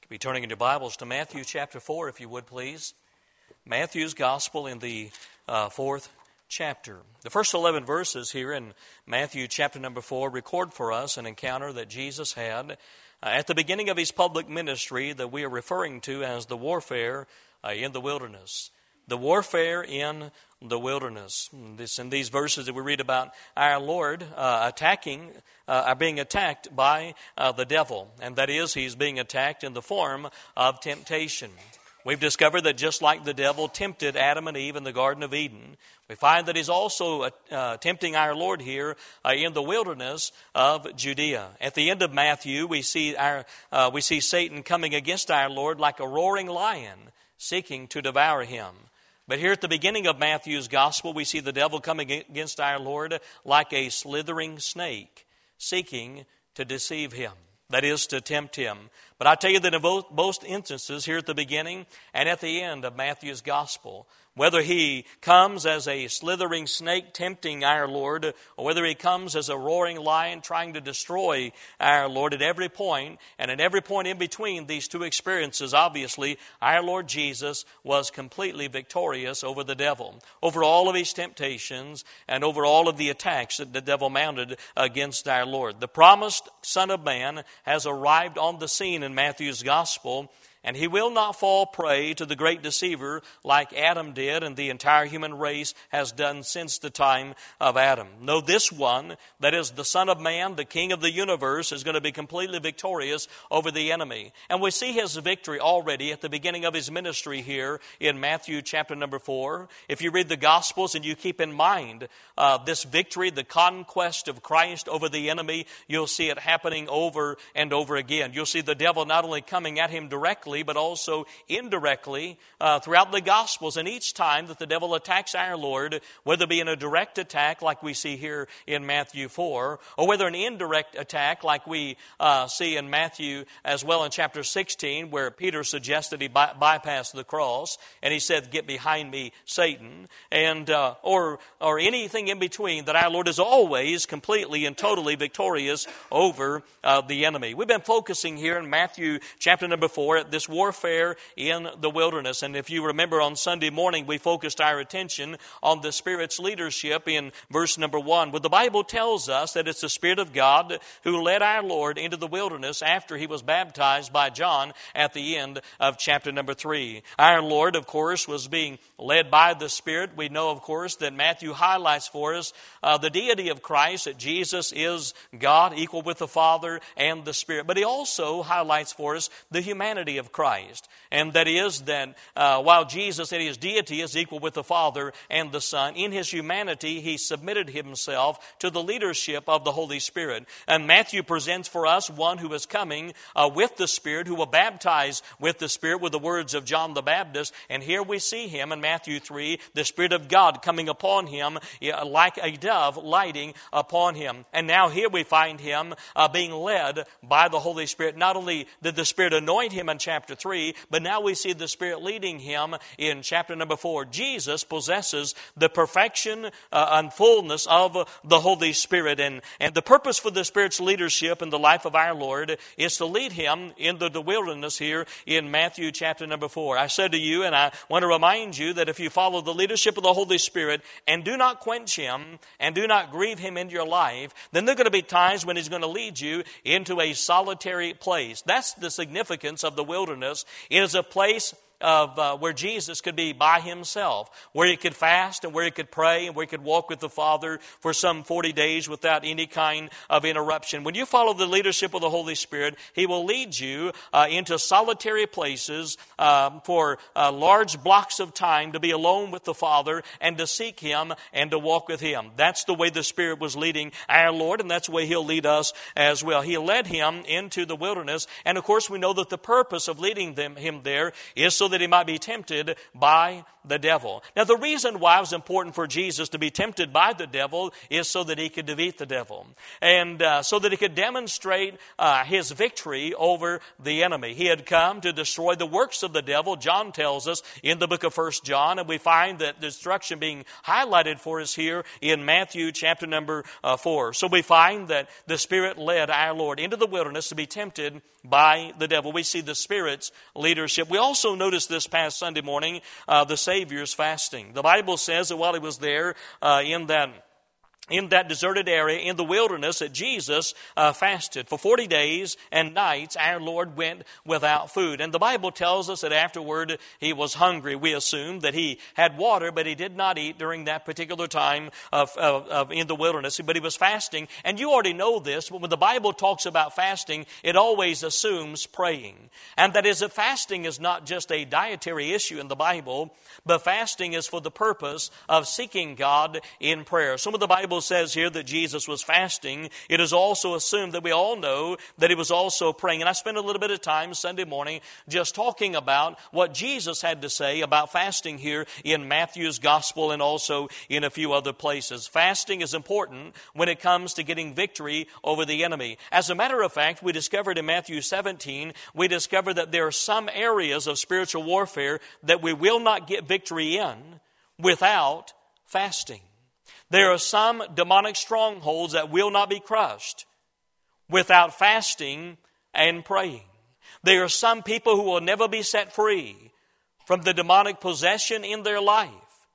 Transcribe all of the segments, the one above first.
Be turning in your Bibles to Matthew chapter 4, if you would, please. Matthew's Gospel in the fourth chapter. The first 11 verses here in Matthew chapter number 4 record for us an encounter that Jesus had at the beginning of his public ministry that we are referring to as the warfare in the wilderness. The warfare in the wilderness. In these verses that we read about our Lord being attacked by the devil. And that is, he's being attacked in the form of temptation. We've discovered that just like the devil tempted Adam and Eve in the Garden of Eden, we find that he's also tempting our Lord here in the wilderness of Judea. At the end of Matthew, we see Satan coming against our Lord like a roaring lion, seeking to devour him. But here at the beginning of Matthew's Gospel, we see the devil coming against our Lord like a slithering snake, seeking to deceive him. That is, to tempt him. But I tell you that in both instances, here at the beginning and at the end of Matthew's Gospel, whether he comes as a slithering snake tempting our Lord, or whether he comes as a roaring lion trying to destroy our Lord, at every point, and at every point in between these two experiences, obviously, our Lord Jesus was completely victorious over the devil, over all of his temptations, and over all of the attacks that the devil mounted against our Lord. The promised Son of Man has arrived on the scene in Matthew's Gospel, and he will not fall prey to the great deceiver like Adam did and the entire human race has done since the time of Adam. No, this one, that is the Son of Man, the King of the universe, is going to be completely victorious over the enemy. And we see his victory already at the beginning of his ministry here in Matthew chapter number 4. If you read the Gospels and you keep in mind this victory, the conquest of Christ over the enemy, you'll see it happening over and over again. You'll see the devil not only coming at him directly, but also indirectly throughout the Gospels. And each time that the devil attacks our Lord, whether it be in a direct attack like we see here in Matthew 4, or whether an indirect attack like we see in Matthew as well in chapter 16, where Peter suggested he bypass the cross, and he said, "Get behind me, Satan," and or anything in between, that our Lord is always completely and totally victorious over the enemy. We've been focusing here in Matthew chapter number 4 at this warfare in the wilderness. And if you remember, on Sunday morning, we focused our attention on the Spirit's leadership in verse number 1. But the Bible tells us that it's the Spirit of God who led our Lord into the wilderness after he was baptized by John at the end of chapter number 3. Our Lord, of course, was being led by the Spirit. We know, of course, that Matthew highlights for us the deity of Christ, that Jesus is God, equal with the Father and the Spirit. But he also highlights for us the humanity of Christ. And that is that while Jesus in his deity is equal with the Father and the Son, in his humanity he submitted himself to the leadership of the Holy Spirit. And Matthew presents for us one who is coming with the Spirit, who will baptize with the Spirit with the words of John the Baptist. And here we see him in Matthew 3, the Spirit of God coming upon him like a dove lighting upon him. And now here we find him being led by the Holy Spirit. Not only did the Spirit anoint him in chapter 3, but now we see the Spirit leading him in chapter number 4. Jesus possesses the perfection and fullness of the Holy Spirit. And the purpose for the Spirit's leadership in the life of our Lord is to lead him into the wilderness here in Matthew chapter number 4. I said to you, and I want to remind you, that if you follow the leadership of the Holy Spirit and do not quench him and do not grieve him into your life, then there are going to be times when he's going to lead you into a solitary place. That's the significance of the wilderness. It is a place of where Jesus could be by himself, where he could fast and where he could pray and where he could walk with the Father for some 40 days without any kind of interruption. When you follow the leadership of the Holy Spirit, he will lead you into solitary places for large blocks of time to be alone with the Father and to seek him and to walk with him. That's the way the Spirit was leading our Lord, and that's the way he'll lead us as well. He led him into the wilderness, and of course we know that the purpose of leading him there is so that he might be tempted by the devil. Now, the reason why it was important for Jesus to be tempted by the devil is so that he could defeat the devil, and so that he could demonstrate his victory over the enemy. He had come to destroy the works of the devil, John tells us in the book of 1 John, and we find that destruction being highlighted for us here in Matthew chapter number 4. So we find that the Spirit led our Lord into the wilderness to be tempted by the devil. We see the Spirit's leadership. We also noticed this past Sunday morning the Savior's fasting. The Bible says that while he was there in that deserted area in the wilderness, that Jesus fasted. For 40 days and nights, our Lord went without food. And the Bible tells us that afterward he was hungry. We assume that he had water, but he did not eat during that particular time in the wilderness. But he was fasting. And you already know this, but when the Bible talks about fasting, it always assumes praying. And that is that fasting is not just a dietary issue in the Bible, but fasting is for the purpose of seeking God in prayer. Some of the Bible says here that Jesus was fasting. It is also assumed that we all know that he was also praying. And I spent a little bit of time Sunday morning just talking about what Jesus had to say about fasting here in Matthew's gospel and also in a few other places. Fasting is important when it comes to getting victory over the enemy. As a matter of fact, we discovered in Matthew 17, we discovered that there are some areas of spiritual warfare that we will not get victory in without fasting. There are some demonic strongholds that will not be crushed without fasting and praying. There are some people who will never be set free from the demonic possession in their life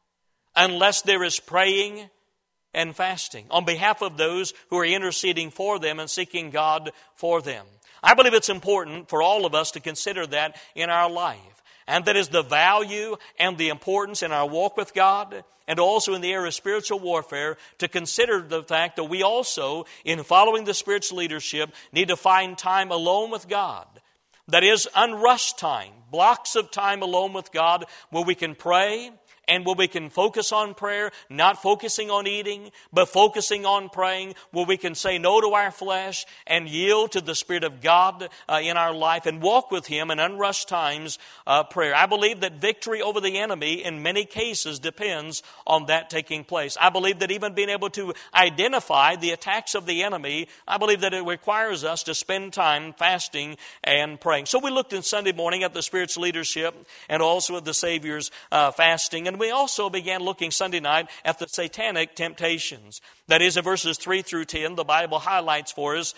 unless there is praying and fasting on behalf of those who are interceding for them and seeking God for them. I believe it's important for all of us to consider that in our life. And that is the value and the importance in our walk with God and also in the area of spiritual warfare to consider the fact that we also, in following the Spirit's leadership, need to find time alone with God. That is unrushed time, blocks of time alone with God where we can pray and where we can focus on prayer, not focusing on eating, but focusing on praying, where we can say no to our flesh and yield to the Spirit of God in our life and walk with Him in unrushed times prayer. I believe that victory over the enemy in many cases depends on that taking place. I believe that even being able to identify the attacks of the enemy, I believe that it requires us to spend time fasting and praying. So we looked in Sunday morning at the Spirit's leadership and also at the Savior's fasting. And we also began looking Sunday night at the satanic temptations. That is, in verses 3 through 10, the Bible highlights for us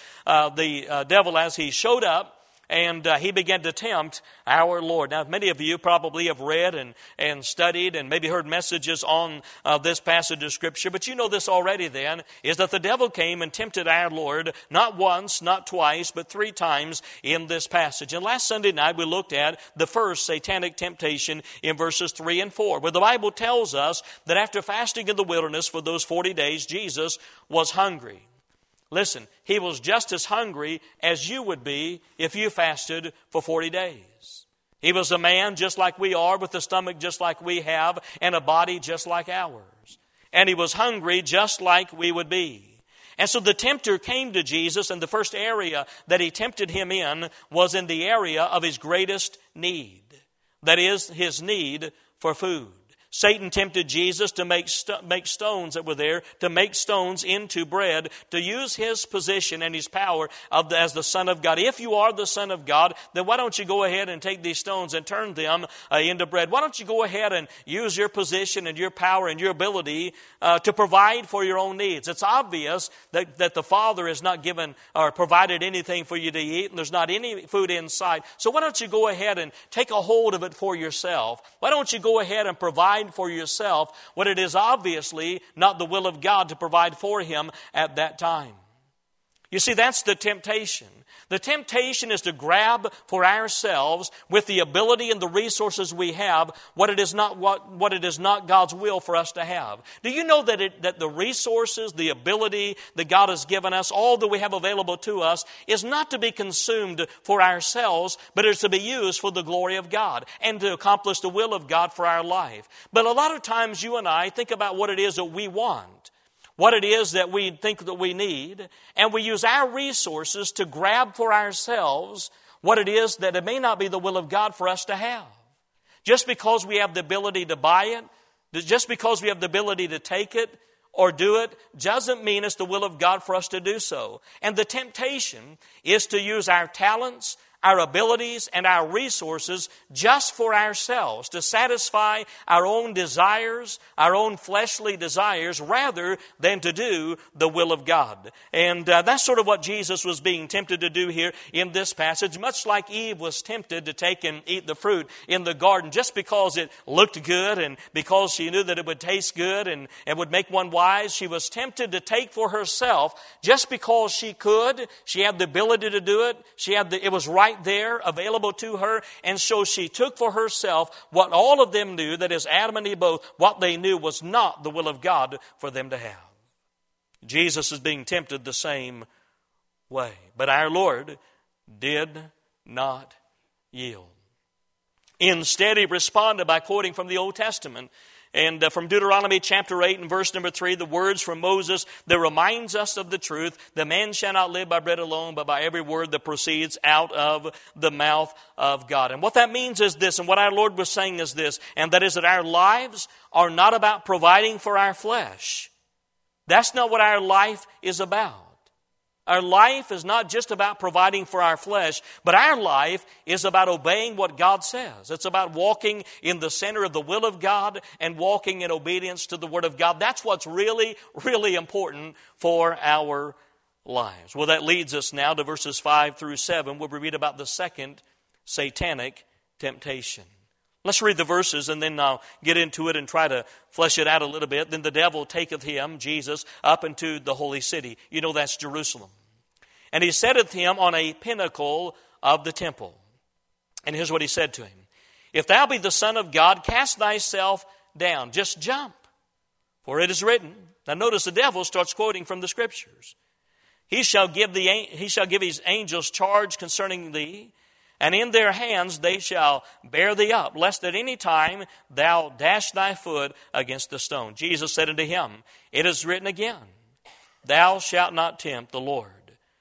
the devil as he showed up and he began to tempt our Lord. Now, many of you probably have read and studied and maybe heard messages on this passage of Scripture, but you know this already then, is that the devil came and tempted our Lord not once, not twice, but 3 times in this passage. And last Sunday night we looked at the first satanic temptation in verses 3 and 4, where the Bible tells us that after fasting in the wilderness for those 40 days, Jesus was hungry. Listen, he was just as hungry as you would be if you fasted for 40 days. He was a man just like we are, with a stomach just like we have, and a body just like ours. And he was hungry just like we would be. And so the tempter came to Jesus, and the first area that he tempted him in was in the area of his greatest need. That is, his need for food. Satan tempted Jesus to make stones that were there, to make stones into bread, to use his position and his power as the Son of God. If you are the Son of God, then why don't you go ahead and take these stones and turn them into bread? Why don't you go ahead and use your position and your power and your ability to provide for your own needs? It's obvious that the Father has not given or provided anything for you to eat, and there's not any food inside. So why don't you go ahead and take a hold of it for yourself? Why don't you go ahead and provide for yourself what it is obviously not the will of God to provide for him at that time? You see, that's the temptation. The temptation is to grab for ourselves, with the ability and the resources we have, what it is not God's will for us to have. Do you know that the resources, the ability that God has given us, all that we have available to us, is not to be consumed for ourselves, but is to be used for the glory of God and to accomplish the will of God for our life. But a lot of times you and I think about what it is that we want, what it is that we think that we need, and we use our resources to grab for ourselves what it is that it may not be the will of God for us to have. just because we have the ability to buy it, just because we have the ability to take it or do it, doesn't mean it's the will of God for us to do so. And the temptation is to use our talents, our abilities, and our resources just for ourselves, to satisfy our own desires, our own fleshly desires, rather than to do the will of God. And that's sort of what Jesus was being tempted to do here in this passage, much like Eve was tempted to take and eat the fruit in the garden just because it looked good and because she knew that it would taste good and would make one wise. She was tempted to take for herself just because she could. She had the ability to do it. It was right there available to her, and so she took for herself what all of them knew, that is Adam and Eve both, what they knew was not the will of God for them to have. Jesus is being tempted the same way, but our Lord did not yield. Instead, he responded by quoting from the Old Testament. And from Deuteronomy chapter 8 and verse number 3, the words from Moses that reminds us of the truth, the man shall not live by bread alone, but by every word that proceeds out of the mouth of God. And what that means is this, and what our Lord was saying is this, and that is that our lives are not about providing for our flesh. That's not what our life is about. Our life is not just about providing for our flesh, but our life is about obeying what God says. It's about walking in the center of the will of God and walking in obedience to the Word of God. That's what's really, really important for our lives. Well, that leads us now to verses 5 through 7, where we read about the second satanic temptation. Let's read the verses and then I'll get into it and try to flesh it out a little bit. Then the devil taketh him, Jesus, up into the holy city. You know that's Jerusalem. And he setteth him on a pinnacle of the temple. And here's what he said to him. If thou be the Son of God, cast thyself down. Just jump. For it is written. Now notice the devil starts quoting from the Scriptures. He shall give his angels charge concerning thee, and in their hands they shall bear thee up, lest at any time thou dash thy foot against a stone. Jesus said unto him, it is written again, thou shalt not tempt the Lord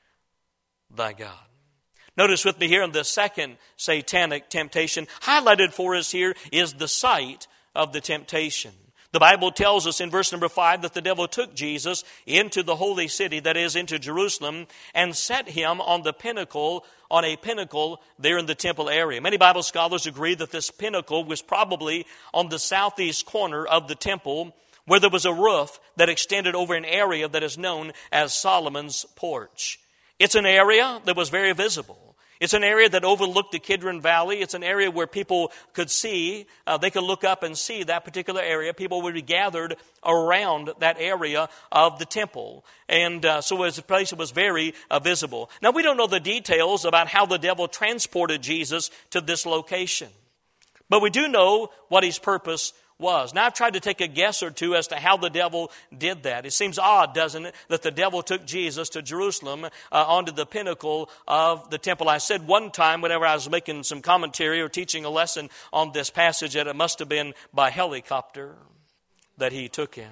thy God. Notice with me here in the second satanic temptation, highlighted for us here is the site of the temptation. The Bible tells us in verse number 5 that the devil took Jesus into the holy city, that is, into Jerusalem, and set him on a pinnacle there in the temple area. Many Bible scholars agree that this pinnacle was probably on the southeast corner of the temple, where there was a roof that extended over an area that is known as Solomon's porch. It's an area that was very visible. It's an area that overlooked the Kidron Valley. It's an area where people could see, they could look up and see that particular area. People would be gathered around that area of the temple. And so it was a place that was very visible. Now, we don't know the details about how the devil transported Jesus to this location. But we do know what his purpose was. Now, I've tried to take a guess or two as to how the devil did that. It seems odd, doesn't it, that the devil took Jesus to Jerusalem onto the pinnacle of the temple. I said one time whenever I was making some commentary or teaching a lesson on this passage that it must have been by helicopter that he took him.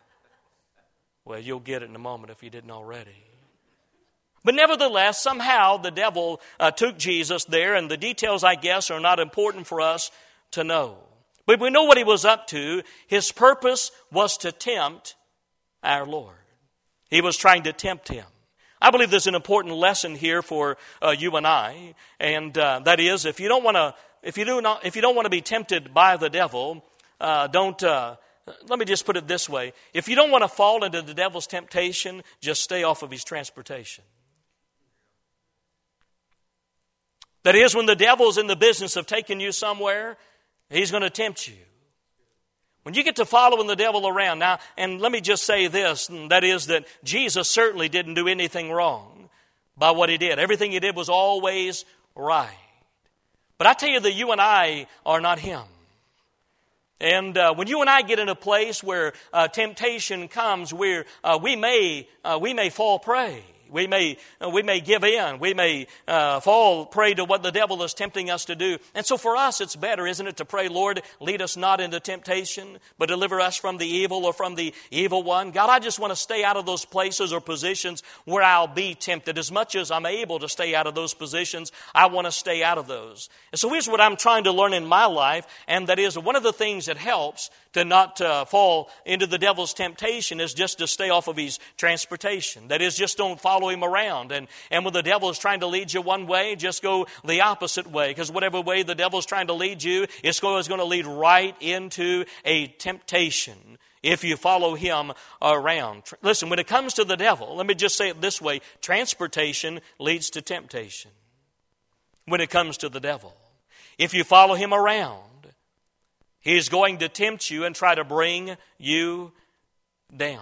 Well, you'll get it in a moment if you didn't already. But nevertheless, somehow the devil took Jesus there, and the details, I guess, are not important for us to know. But we know what he was up to. His purpose was to tempt our Lord. He was trying to tempt him. I believe there's an important lesson here for you and I, and that is, if you don't want to be tempted by the devil, let me just put it this way: if you don't want to fall into the devil's temptation, just stay off of his transportation. That is, when the devil's in the business of taking you somewhere, he's going to tempt you. When you get to following the devil around, now, and let me just say this, and that is that Jesus certainly didn't do anything wrong by what he did. Everything he did was always right. But I tell you that you and I are not him. And when you and I get in a place where temptation comes, we may fall prey. We may give in. We may fall prey to what the devil is tempting us to do. And so for us, it's better, isn't it, to pray, Lord, lead us not into temptation, but deliver us from the evil or from the evil one. God, I just want to stay out of those places or positions where I'll be tempted. As much as I'm able to stay out of those positions, I want to stay out of those. And so here's what I'm trying to learn in my life, and that is one of the things that helps to not fall into the devil's temptation is just to stay off of his transportation. That is, just don't follow him around. And when the devil is trying to lead you one way, just go the opposite way. Because whatever way the devil is trying to lead you, it's going to lead right into a temptation if you follow him around. Listen, when it comes to the devil, let me just say it this way. Transportation leads to temptation. When it comes to the devil, if you follow him around, he's going to tempt you and try to bring you down.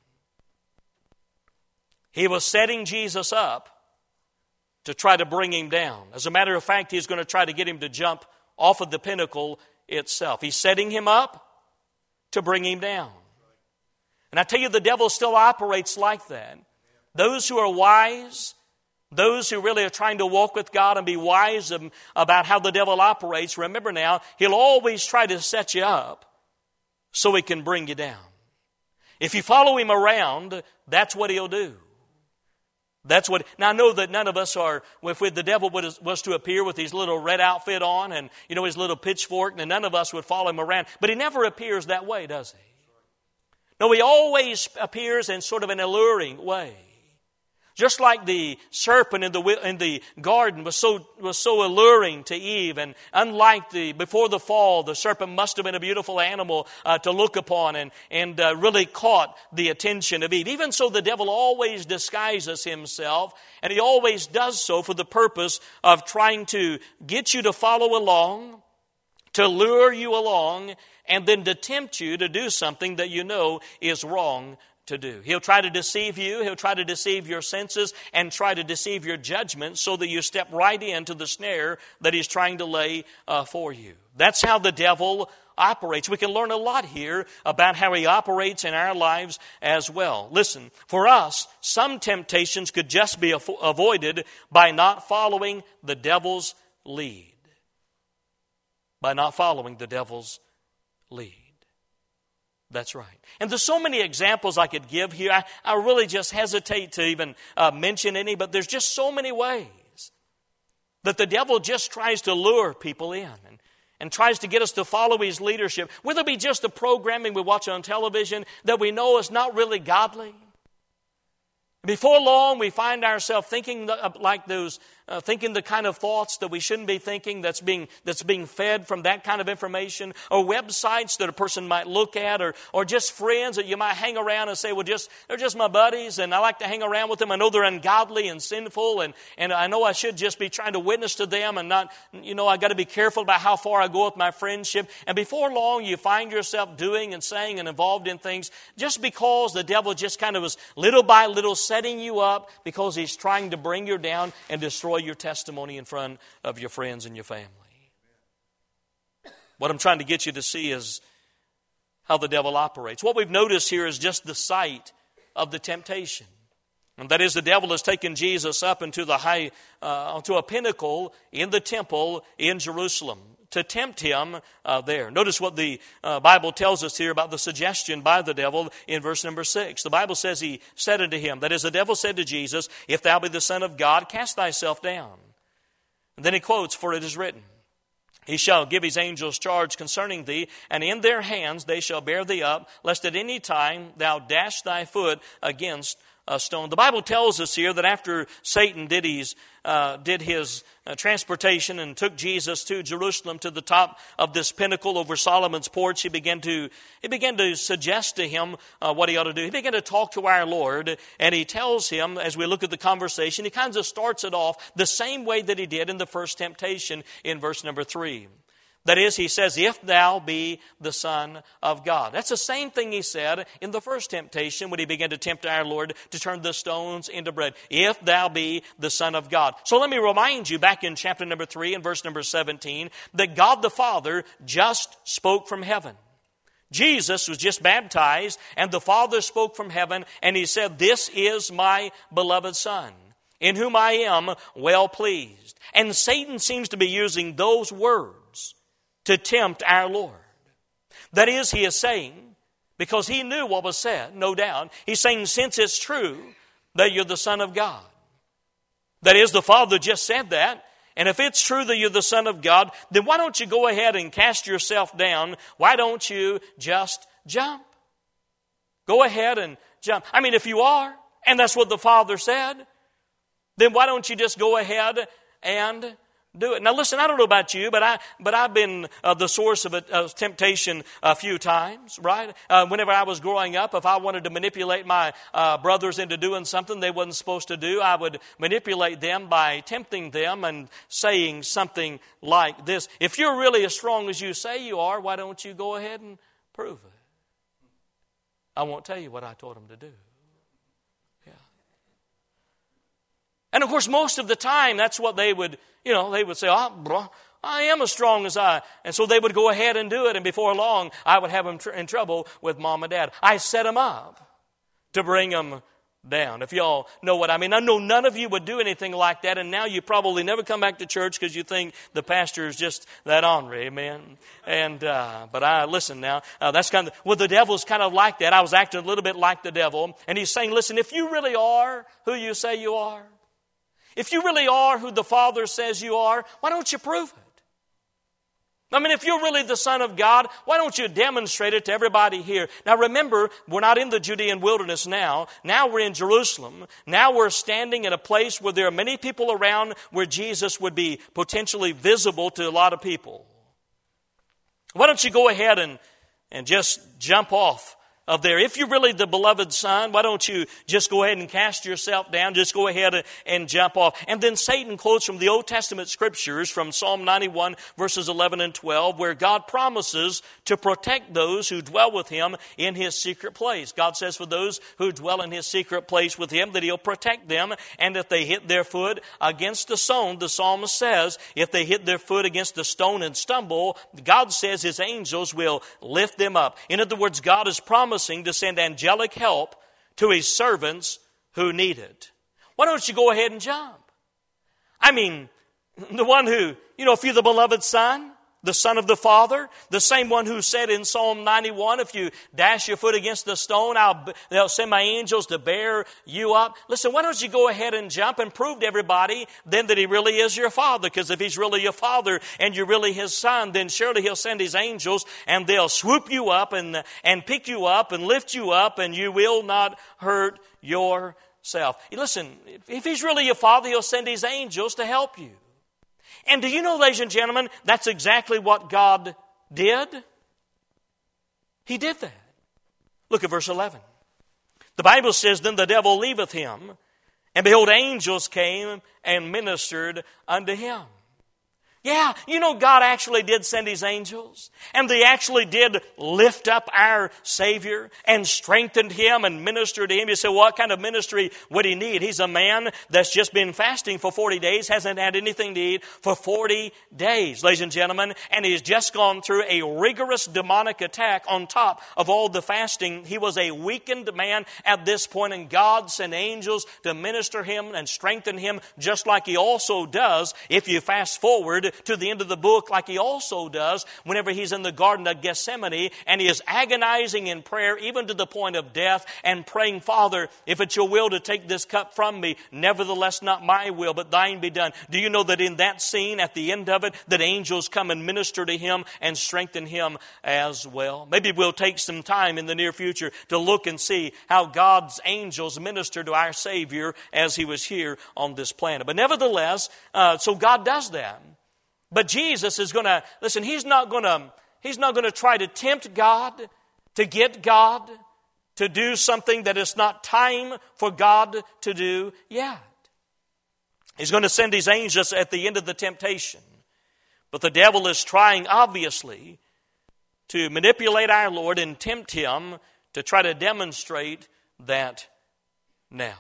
He was setting Jesus up to try to bring him down. As a matter of fact, he's going to try to get him to jump off of the pinnacle itself. He's setting him up to bring him down. And I tell you, the devil still operates like that. Those who are wise, those who really are trying to walk with God and be wise about how the devil operates, remember now, he'll always try to set you up so he can bring you down. If you follow him around, that's what he'll do. Now I know that none of us are, if the devil was to appear with his little red outfit on and, his little pitchfork, and none of us would follow him around. But he never appears that way, does he? No, he always appears in sort of an alluring way. Just like the serpent in the garden was so alluring to Eve, and unlike before the fall, the serpent must have been a beautiful animal to look upon and really caught the attention of Eve. Even so, the devil always disguises himself, and he always does so for the purpose of trying to get you to follow along, to lure you along, and then to tempt you to do something that you know is wrong to do. He'll try to deceive you. He'll try to deceive your senses and try to deceive your judgment so that you step right into the snare that he's trying to lay for you. That's how the devil operates. We can learn a lot here about how he operates in our lives as well. Listen, for us, some temptations could just be avoided by not following the devil's lead. By not following the devil's lead. That's right. And there's so many examples I could give here. I really just hesitate to even mention any, but there's just so many ways that the devil just tries to lure people in and tries to get us to follow his leadership. Whether it be just the programming we watch on television that we know is not really godly. Before long, we find ourselves thinking like those, thinking the kind of thoughts that we shouldn't be thinking that's being fed from that kind of information, or websites that a person might look at, or just friends that you might hang around and say, well, they're just my buddies, and I like to hang around with them. I know they're ungodly and sinful, and I know I should just be trying to witness to them and not, I got to be careful about how far I go with my friendship. And before long, you find yourself doing and saying and involved in things just because the devil just kind of is little by little setting you up because he's trying to bring you down and destroy your testimony in front of your friends and your family. What I'm trying to get you to see is how the devil operates. What we've noticed here is just the site of the temptation. And that is, the devil has taken Jesus up into onto a pinnacle in the temple in Jerusalem to tempt him there. Notice what the Bible tells us here about the suggestion by the devil in verse number 6. The Bible says he said unto him, that is, the devil said to Jesus, if thou be the Son of God, cast thyself down. And then he quotes, for it is written, he shall give his angels charge concerning thee, and in their hands they shall bear thee up, lest at any time thou dash thy foot against a stone. The Bible tells us here that after Satan did his transportation and took Jesus to Jerusalem to the top of this pinnacle over Solomon's porch, he began to suggest to him what he ought to do. He began to talk to our Lord, and he tells him, as we look at the conversation, he kind of starts it off the same way that he did in the first temptation in verse number 3. That is, he says, if thou be the Son of God. That's the same thing he said in the first temptation when he began to tempt our Lord to turn the stones into bread. If thou be the Son of God. So let me remind you back in chapter number 3 and verse number 17 that God the Father just spoke from heaven. Jesus was just baptized, and the Father spoke from heaven, and He said, "This is my beloved Son, in whom I am well pleased." And Satan seems to be using those words to tempt our Lord. That is, he is saying, because he knew what was said, no doubt, he's saying, since it's true that you're the Son of God. That is, the Father just said that. And if it's true that you're the Son of God, then why don't you go ahead and cast yourself down? Why don't you just jump? Go ahead and jump. I mean, if you are, and that's what the Father said, then why don't you just go ahead and do it? Now listen, I don't know about you, but I've been the source of temptation a few times, right? Whenever I was growing up, if I wanted to manipulate my brothers into doing something they wasn't supposed to do, I would manipulate them by tempting them and saying something like this: "If you're really as strong as you say you are, why don't you go ahead and prove it?" I won't tell you what I told them to do. And of course, most of the time, that's what they would, they would say, "Oh, I am as strong as I." And so they would go ahead and do it. And before long, I would have them in trouble with Mom and Dad. I set them up to bring them down. If y'all know what I mean. I know none of you would do anything like that. And now you probably never come back to church because you think the pastor is just that ornery. Amen. And, but listen now, that's the devil's kind of like that. I was acting a little bit like the devil. And he's saying, listen, if you really are who you say you are, if you really are who the Father says you are, why don't you prove it? I mean, if you're really the Son of God, why don't you demonstrate it to everybody here? Now remember, we're not in the Judean wilderness now. Now we're in Jerusalem. Now we're standing in a place where there are many people around where Jesus would be potentially visible to a lot of people. Why don't you go ahead and just jump off of there? If you're really the beloved Son, why don't you just go ahead and cast yourself down? Just go ahead and jump off. And then Satan quotes from the Old Testament scriptures from Psalm 91 verses 11 and 12, where God promises to protect those who dwell with Him in His secret place. God says for those who dwell in His secret place with Him that He'll protect them. And if they hit their foot against a stone, the psalmist says, if they hit their foot against a stone and stumble, God says His angels will lift them up. In other words, God is promising to send angelic help to His servants who need it. Why don't you go ahead and jump? I mean, the one who, if you're the beloved Son, the Son of the Father, the same one who said in Psalm 91, if you dash your foot against the stone, they'll send my angels to bear you up. Listen, why don't you go ahead and jump and prove to everybody then that He really is your Father? Because if He's really your Father and you're really His Son, then surely He'll send His angels and they'll swoop you up and pick you up and lift you up, and you will not hurt yourself. Listen, if He's really your Father, He'll send His angels to help you. And do you know, ladies and gentlemen, that's exactly what God did? He did that. Look at verse 11. The Bible says, then the devil leaveth him, and behold, angels came and ministered unto him. Yeah, God actually did send His angels, and they actually did lift up our Savior and strengthened Him and ministered to Him. You say, what kind of ministry would He need? He's a man that's just been fasting for 40 days, hasn't had anything to eat for 40 days, ladies and gentlemen, and he's just gone through a rigorous demonic attack on top of all the fasting. He was a weakened man at this point, and God sent angels to minister him and strengthen him, just like He also does if you fast forward to the end of the book, like He also does whenever He's in the Garden of Gethsemane and He is agonizing in prayer even to the point of death and praying, Father, if it's your will to take this cup from me, nevertheless not my will but thine be done. Do you know that in that scene, at the end of it, that angels come and minister to him and strengthen him as well? Maybe we'll take some time in the near future to look and see how God's angels ministered to our Savior as He was here on this planet. But nevertheless, so God does that. But Jesus is going to, listen, He's not going to try to tempt God, to get God to do something that it's not time for God to do yet. He's going to send His angels at the end of the temptation. But the devil is trying, obviously, to manipulate our Lord and tempt Him to try to demonstrate that now.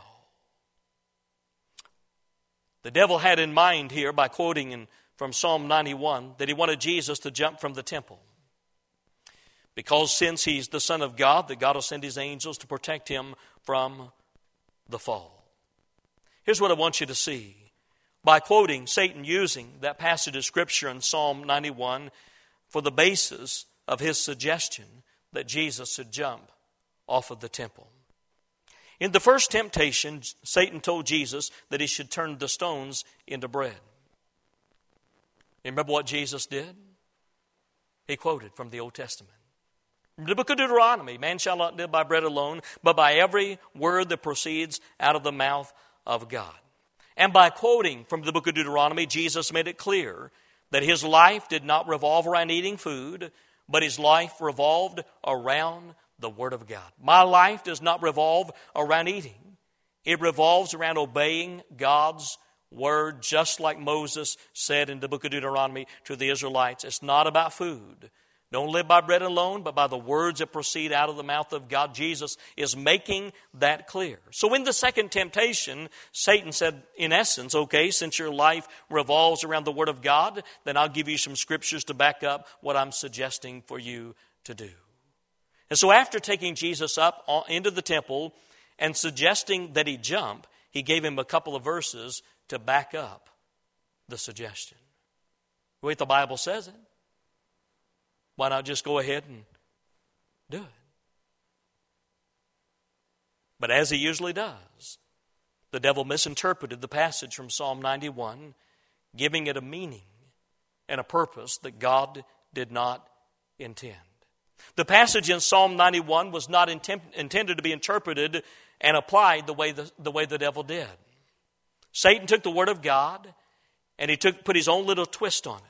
The devil had in mind here, by quoting from Psalm 91, that he wanted Jesus to jump from the temple. because since he's the Son of God, that God will send his angels to protect him from the fall. Here's what I want you to see. By quoting Satan using that passage of Scripture in Psalm 91 for the basis of his suggestion that Jesus should jump off of the temple. In the first temptation, Satan told Jesus that he should turn the stones into bread. You remember what Jesus did? He quoted from the Old Testament. From the book of Deuteronomy, man shall not live by bread alone, but by every word that proceeds out of the mouth of God. And by quoting from the book of Deuteronomy, Jesus made it clear that his life did not revolve around eating food, but his life revolved around the Word of God. My life does not revolve around eating. It revolves around obeying God's Word, just like Moses said in the book of Deuteronomy to the Israelites. It's not about food. Don't live by bread alone, but by the words that proceed out of the mouth of God. Jesus is making that clear. So in the second temptation, Satan said, in essence, okay, since your life revolves around the Word of God, then I'll give you some scriptures to back up what I'm suggesting for you to do. And so after taking Jesus up into the temple and suggesting that he jump, he gave him a couple of verses to back up the suggestion. Wait, the Bible says it. Why not just go ahead and do it? But as he usually does, the devil misinterpreted the passage from Psalm 91, giving it a meaning and a purpose that God did not intend. The passage in Psalm 91 was not intended to be interpreted and applied the way the devil did. Satan took the Word of God and he put his own little twist on it,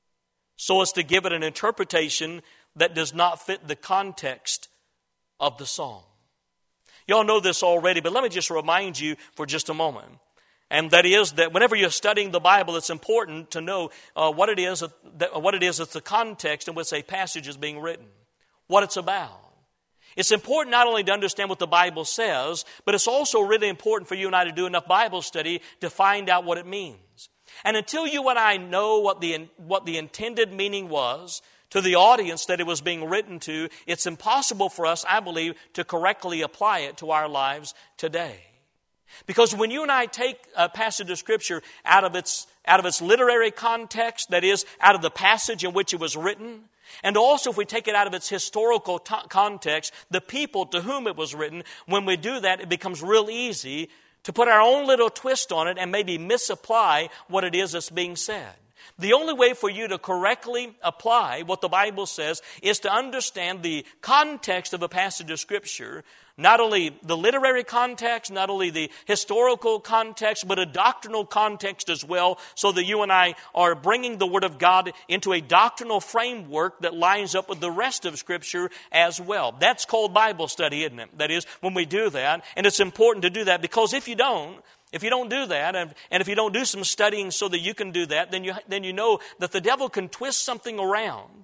so as to give it an interpretation that does not fit the context of the psalm. Y'all know this already, but let me just remind you for just a moment. And that is that whenever you're studying the Bible, it's important to know what it is that's the context in which a passage is being written, what it's about. It's important not only to understand what the Bible says, but it's also really important for you and I to do enough Bible study to find out what it means. And until you and I know what the intended meaning was to the audience that it was being written to, it's impossible for us, I believe, to correctly apply it to our lives today. Because when you and I take a passage of Scripture out of its literary context, that is, out of the passage in which it was written, and also if we take it out of its historical context, the people to whom it was written, when we do that, it becomes real easy to put our own little twist on it and maybe misapply what it is that's being said. The only way for you to correctly apply what the Bible says is to understand the context of a passage of Scripture, not only the literary context, not only the historical context, but a doctrinal context as well, so that you and I are bringing the Word of God into a doctrinal framework that lines up with the rest of Scripture as well. That's called Bible study, isn't it? That is, when we do that, and it's important to do that, because if you don't do that, and if you don't do some studying so that you can do that, then you know that the devil can twist something around.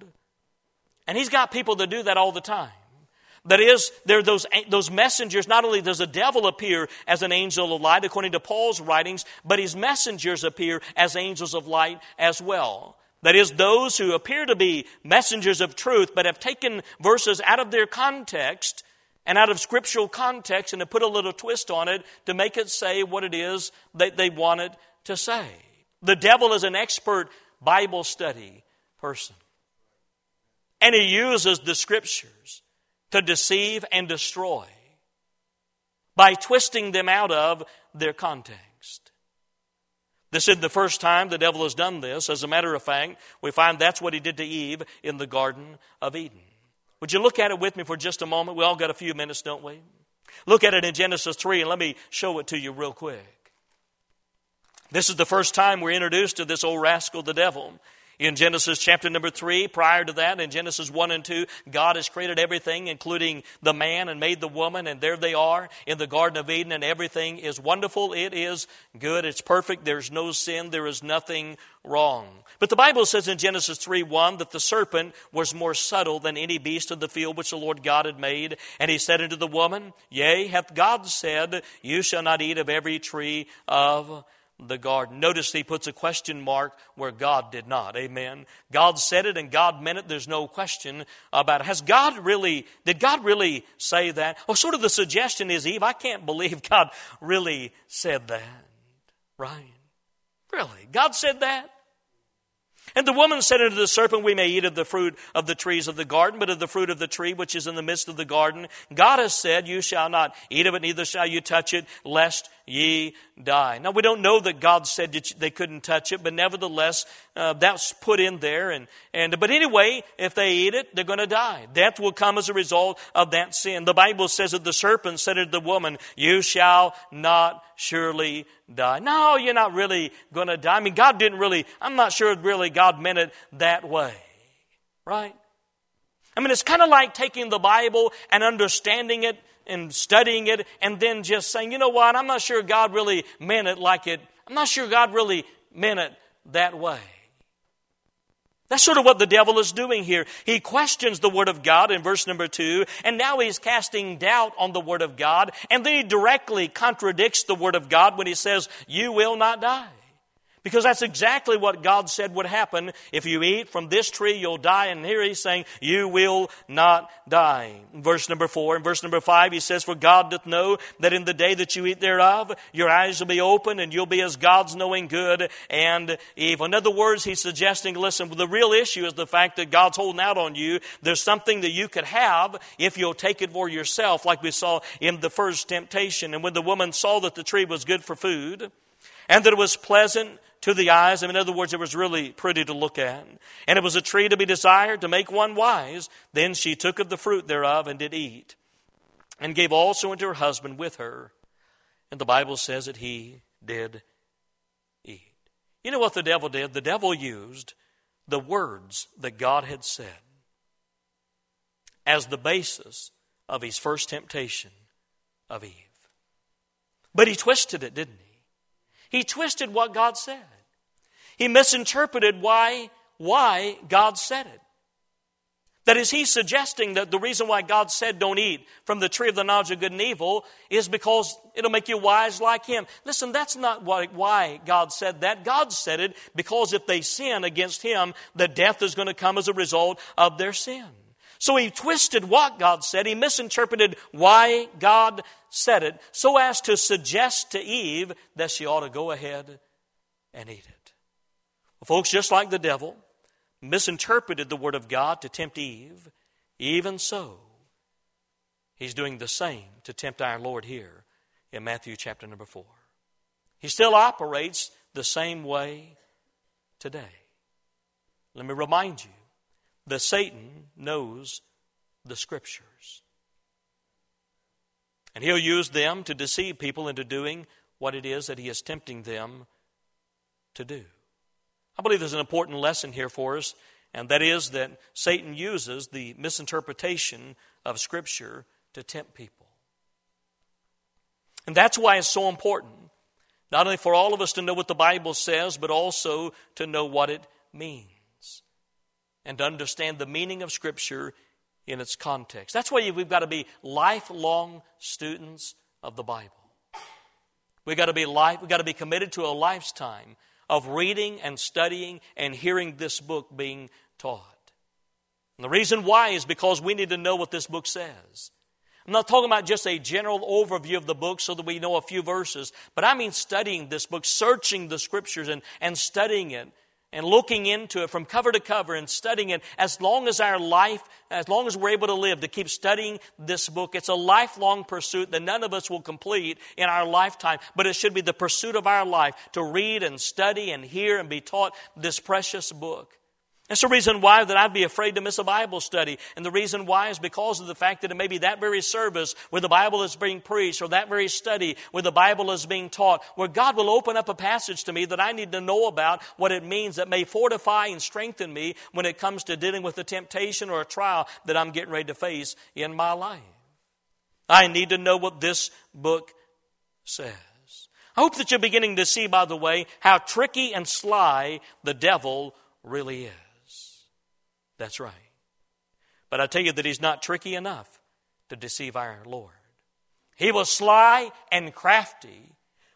And he's got people that do that all the time. That is, there are those messengers. Not only does the devil appear as an angel of light, according to Paul's writings, but his messengers appear as angels of light as well. That is, those who appear to be messengers of truth, but have taken verses out of their context and out of scriptural context and have put a little twist on it to make it say what it is that they want it to say. The devil is an expert Bible study person. And he uses the Scriptures to deceive and destroy by twisting them out of their context. This isn't the first time the devil has done this. As a matter of fact, we find that's what he did to Eve in the Garden of Eden. Would you look at it with me for just a moment? We all got a few minutes, don't we? Look at it in Genesis 3, and let me show it to you real quick. This is the first time we're introduced to this old rascal, the devil. In Genesis chapter number 3, prior to that, in Genesis 1 and 2, God has created everything, including the man, and made the woman, and there they are in the Garden of Eden, and everything is wonderful. It is good. It's perfect. There's no sin. There is nothing wrong. But the Bible says in Genesis 3:1 that the serpent was more subtle than any beast of the field which the Lord God had made. And he said unto the woman, Yea, hath God said, You shall not eat of every tree of the garden. Notice he puts a question mark where God did not. Amen. God said it and God meant it. There's no question about it. Did God really say that? Well, sort of the suggestion is, Eve, I can't believe God really said that. Right? Really? God said that? And the woman said unto the serpent, we may eat of the fruit of the trees of the garden, but of the fruit of the tree which is in the midst of the garden, God has said, you shall not eat of it, neither shall you touch it, lest ye die. Now, we don't know that God said that they couldn't touch it, but nevertheless, that's put in there. But anyway, if they eat it, they're going to die. Death will come as a result of that sin. The Bible says that the serpent said to the woman, you shall not surely die. No, you're not really going to die. I mean, I'm not sure really God meant it that way. Right? I mean, it's kind of like taking the Bible and understanding it and studying it and then just saying, you know what, I'm not sure God really meant it I'm not sure God really meant it that way. That's sort of what the devil is doing here. He questions the Word of God in verse number 2, and now he's casting doubt on the Word of God, and then he directly contradicts the Word of God when he says, you will not die. Because that's exactly what God said would happen. If you eat from this tree, you'll die. And here he's saying, you will not die. In verse number 4 and verse number 5, he says, for God doth know that in the day that you eat thereof, your eyes will be open and you'll be as gods, knowing good and evil. In other words, he's suggesting, listen, the real issue is the fact that God's holding out on you. There's something that you could have if you'll take it for yourself, like we saw in the first temptation. And when the woman saw that the tree was good for food and that it was pleasant to the eyes. In other words, it was really pretty to look at. And it was a tree to be desired to make one wise. Then she took of the fruit thereof and did eat, and gave also unto her husband with her. And the Bible says that he did eat. You know what the devil did? The devil used the words that God had said as the basis of his first temptation of Eve. But he twisted it, didn't he? He twisted what God said. He misinterpreted why God said it. That is, he's suggesting that the reason why God said don't eat from the tree of the knowledge of good and evil is because it'll make you wise like him. Listen, that's not why God said that. God said it because if they sin against him, the death is going to come as a result of their sin. So he twisted what God said. He misinterpreted why God said it so as to suggest to Eve that she ought to go ahead and eat it. Well, folks, just like the devil misinterpreted the Word of God to tempt Eve, even so, he's doing the same to tempt our Lord here in Matthew chapter number 4. He still operates the same way today. Let me remind you that Satan knows the Scriptures. And he'll use them to deceive people into doing what it is that he is tempting them to do. I believe there's an important lesson here for us, and that is that Satan uses the misinterpretation of Scripture to tempt people. And that's why it's so important, not only for all of us to know what the Bible says, but also to know what it means and to understand the meaning of Scripture in its context. That's why we've got to be lifelong students of the Bible. We've got to be committed to a lifetime of reading and studying and hearing this book being taught. And the reason why is because we need to know what this book says. I'm not talking about just a general overview of the book so that we know a few verses, but I mean studying this book, searching the Scriptures and studying it and looking into it from cover to cover and studying it as long as we're able to live, to keep studying this book. It's a lifelong pursuit that none of us will complete in our lifetime, but it should be the pursuit of our life to read and study and hear and be taught this precious book. That's the reason why that I'd be afraid to miss a Bible study. And the reason why is because of the fact that it may be that very service where the Bible is being preached, or that very study where the Bible is being taught, where God will open up a passage to me that I need to know about what it means, that may fortify and strengthen me when it comes to dealing with a temptation or a trial that I'm getting ready to face in my life. I need to know what this book says. I hope that you're beginning to see, by the way, how tricky and sly the devil really is. That's right. But I tell you that he's not tricky enough to deceive our Lord. He was sly and crafty,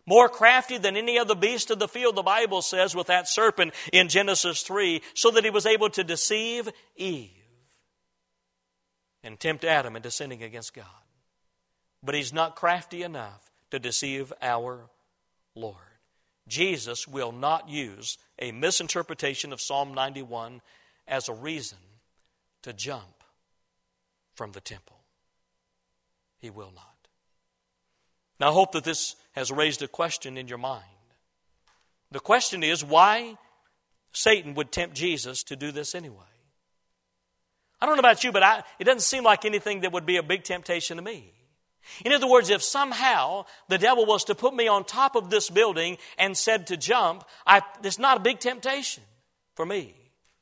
more crafty than any other beast of the field, the Bible says, with that serpent in Genesis 3, so that he was able to deceive Eve and tempt Adam into sinning against God. But he's not crafty enough to deceive our Lord. Jesus will not use a misinterpretation of Psalm 91 as a reason to jump from the temple. He will not. Now, I hope that this has raised a question in your mind. The question is why Satan would tempt Jesus to do this anyway. I don't know about you, but it doesn't seem like anything that would be a big temptation to me. In other words, if somehow the devil was to put me on top of this building and said to jump, it's not a big temptation for me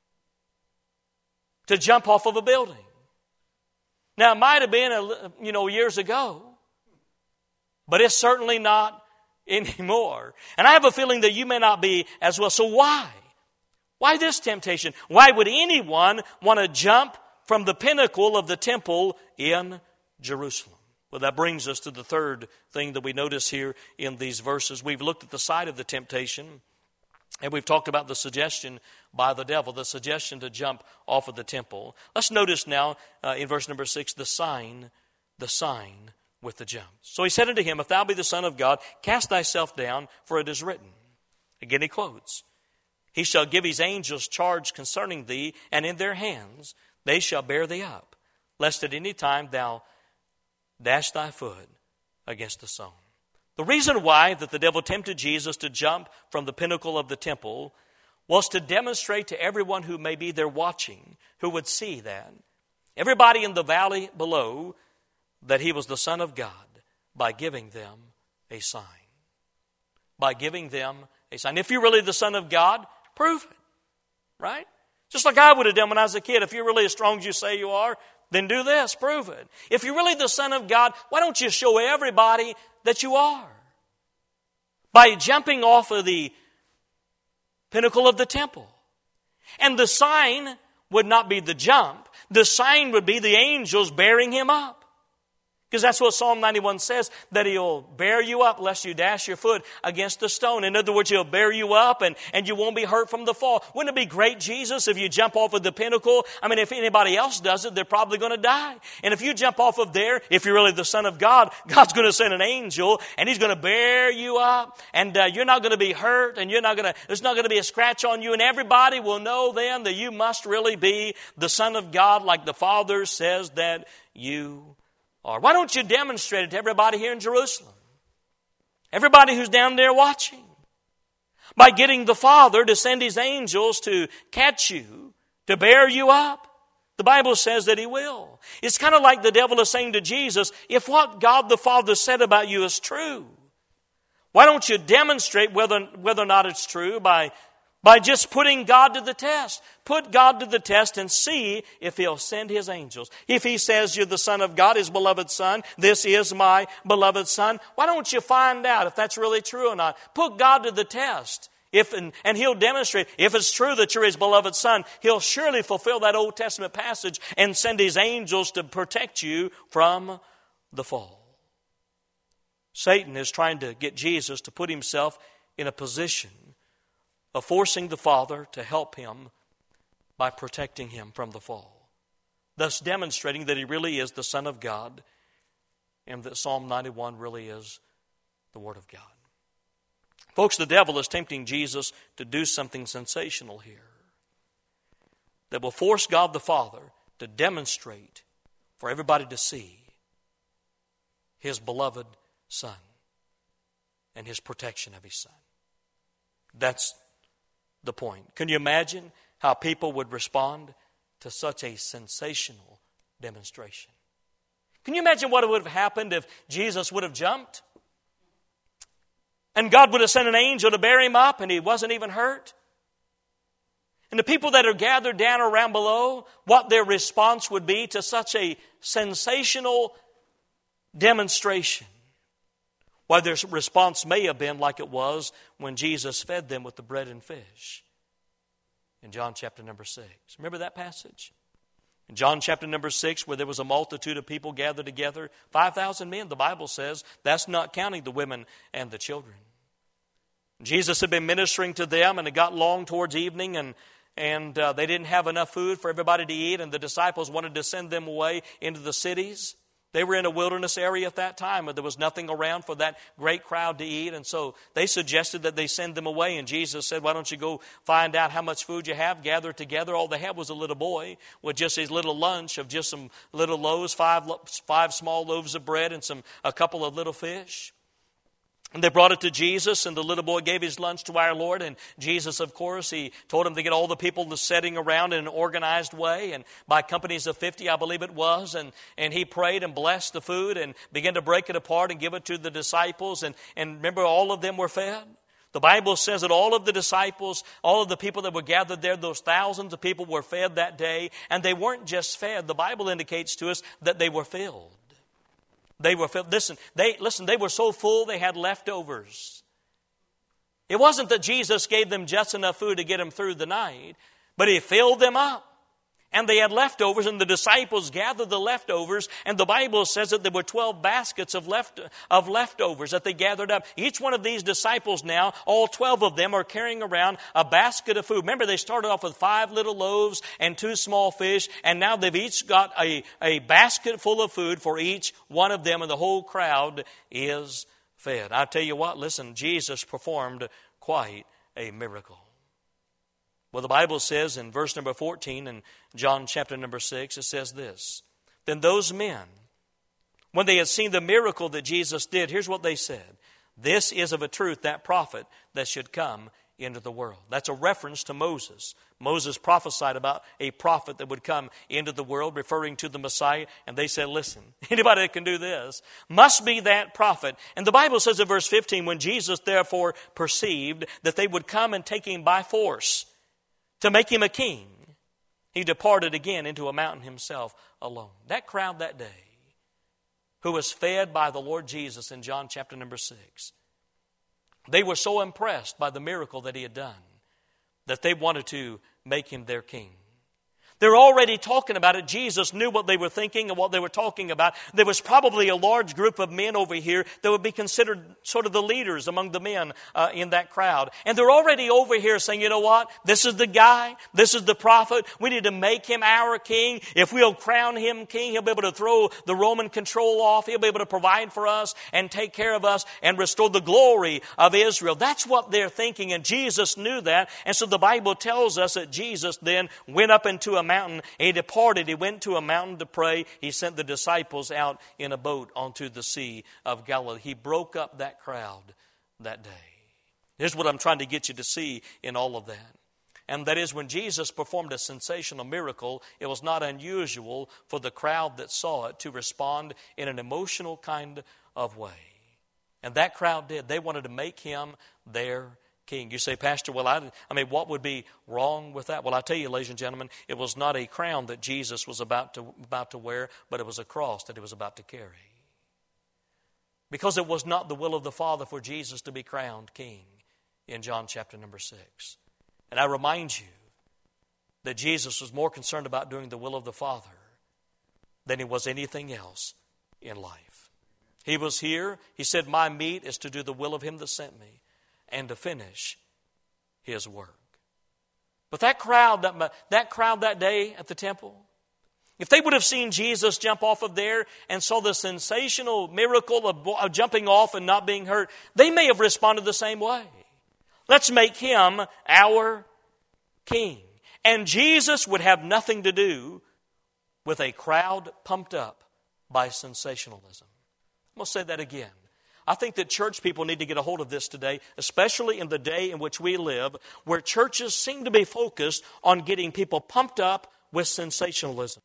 to jump off of a building. Now, it might have been, years ago, but it's certainly not anymore. And I have a feeling that you may not be as well. So why? Why this temptation? Why would anyone want to jump from the pinnacle of the temple in Jerusalem? Well, that brings us to the third thing that we notice here in these verses. We've looked at the side of the temptation, and we've talked about the suggestion by the devil, the suggestion to jump off of the temple. Let's notice now in verse number 6, the sign with the jump. So he said unto him, If thou be the Son of God, cast thyself down, for it is written. Again he quotes, He shall give his angels charge concerning thee, and in their hands they shall bear thee up, lest at any time thou dash thy foot against the stone. The reason why that the devil tempted Jesus to jump from the pinnacle of the temple was to demonstrate to everyone who may be there watching, who would see that, everybody in the valley below, that he was the Son of God, by giving them a sign. By giving them a sign. If you're really the Son of God, prove it. Right? Just like I would have done when I was a kid. If you're really as strong as you say you are, then do this, prove it. If you're really the Son of God, why don't you show everybody that you are? By jumping off of the pinnacle of the temple. And the sign would not be the jump. The sign would be the angels bearing him up. Because that's what Psalm 91 says, that he'll bear you up lest you dash your foot against a stone. In other words, he'll bear you up and you won't be hurt from the fall. Wouldn't it be great, Jesus, if you jump off of the pinnacle? I mean, if anybody else does it, they're probably going to die. And if you jump off of there, if you're really the Son of God, God's going to send an angel and he's going to bear you up. And you're not going to be hurt and there's not going to be a scratch on you. And everybody will know then that you must really be the Son of God like the Father says that you are. Why don't you demonstrate it to everybody here in Jerusalem? Everybody who's down there watching. By getting the Father to send his angels to catch you, to bear you up. The Bible says that he will. It's kind of like the devil is saying to Jesus, if what God the Father said about you is true, why don't you demonstrate whether or not it's true by just putting God to the test. Put God to the test and see if he'll send his angels. If he says you're the Son of God, his beloved Son, this is my beloved Son, why don't you find out if that's really true or not? Put God to the test. And he'll demonstrate, if it's true that you're his beloved Son, he'll surely fulfill that Old Testament passage and send his angels to protect you from the fall. Satan is trying to get Jesus to put himself in a position of forcing the Father to help him by protecting him from the fall, thus demonstrating that he really is the Son of God and that Psalm 91 really is the Word of God. Folks, the devil is tempting Jesus to do something sensational here that will force God the Father to demonstrate for everybody to see his beloved Son and his protection of his Son. That's the point. Can you imagine how people would respond to such a sensational demonstration? Can you imagine what would have happened if Jesus would have jumped? And God would have sent an angel to bear him up and he wasn't even hurt? And the people that are gathered down around below, what their response would be to such a sensational demonstration. Why their response may have been like it was when Jesus fed them with the bread and fish. In John chapter number 6. Remember that passage? In John chapter number 6, where there was a multitude of people gathered together, 5,000 men, the Bible says, that's not counting the women and the children. Jesus had been ministering to them, and it got long towards evening, and they didn't have enough food for everybody to eat, and the disciples wanted to send them away into the cities. They were in a wilderness area at that time, but there was nothing around for that great crowd to eat, and so they suggested that they send them away, and Jesus said, why don't you go find out how much food you have, gather it together. All they had was a little boy with just his little lunch of just some little loaves, five small loaves of bread and a couple of little fish. And they brought it to Jesus, and the little boy gave his lunch to our Lord. And Jesus, of course, he told him to get all the people sitting around in an organized way, and by companies of 50, I believe it was. And he prayed and blessed the food and began to break it apart and give it to the disciples. And remember, all of them were fed. The Bible says that all of the disciples, all of the people that were gathered there, those thousands of people were fed that day. And they weren't just fed. The Bible indicates to us that they were filled. They were filled. Listen, they were so full they had leftovers. It wasn't that Jesus gave them just enough food to get them through the night, but He filled them up. And they had leftovers, and the disciples gathered the leftovers, and the Bible says that there were 12 baskets of leftovers that they gathered up. Each one of these disciples now, all 12 of them, are carrying around a basket of food. Remember, they started off with 5 little loaves and 2 small fish, and now they've each got a basket full of food for each one of them, and the whole crowd is fed. I tell you what, listen, Jesus performed quite a miracle. Well, the Bible says in verse number 14 in John chapter number 6, it says this. Then those men, when they had seen the miracle that Jesus did, here's what they said. This is of a truth that prophet that should come into the world. That's a reference to Moses. Moses prophesied about a prophet that would come into the world, referring to the Messiah. And they said, listen, anybody that can do this must be that prophet. And the Bible says in verse 15, when Jesus therefore perceived that they would come and take him by force to make him a king, he departed again into a mountain himself alone. That crowd that day, who was fed by the Lord Jesus in John chapter number 6, they were so impressed by the miracle that he had done that they wanted to make him their king. They're already talking about it. Jesus knew what they were thinking and what they were talking about. There was probably a large group of men over here that would be considered sort of the leaders among the men in that crowd. And they're already over here saying, you know what? This is the guy. This is the prophet. We need to make him our king. If we'll crown him king, he'll be able to throw the Roman control off. He'll be able to provide for us and take care of us and restore the glory of Israel. That's what they're thinking, and Jesus knew that. And so the Bible tells us that Jesus then went up into a mountain. He departed. He went to a mountain to pray. He sent the disciples out in a boat onto the Sea of Galilee. He broke up that crowd that day. Here's what I'm trying to get you to see in all of that. And that is, when Jesus performed a sensational miracle, it was not unusual for the crowd that saw it to respond in an emotional kind of way. And that crowd did. They wanted to make him their king. You say, Pastor, well, I mean, what would be wrong with that? Well, I tell you, ladies and gentlemen, it was not a crown that Jesus was about to wear, but it was a cross that he was about to carry. Because it was not the will of the Father for Jesus to be crowned king in John chapter number 6. And I remind you that Jesus was more concerned about doing the will of the Father than he was anything else in life. He was here. He said, my meat is to do the will of him that sent me, and to finish his work. But that crowd that day at the temple, if they would have seen Jesus jump off of there and saw the sensational miracle of jumping off and not being hurt, they may have responded the same way. Let's make him our king. And Jesus would have nothing to do with a crowd pumped up by sensationalism. I'm going to say that again. I think that church people need to get a hold of this today, especially in the day in which we live, where churches seem to be focused on getting people pumped up with sensationalism.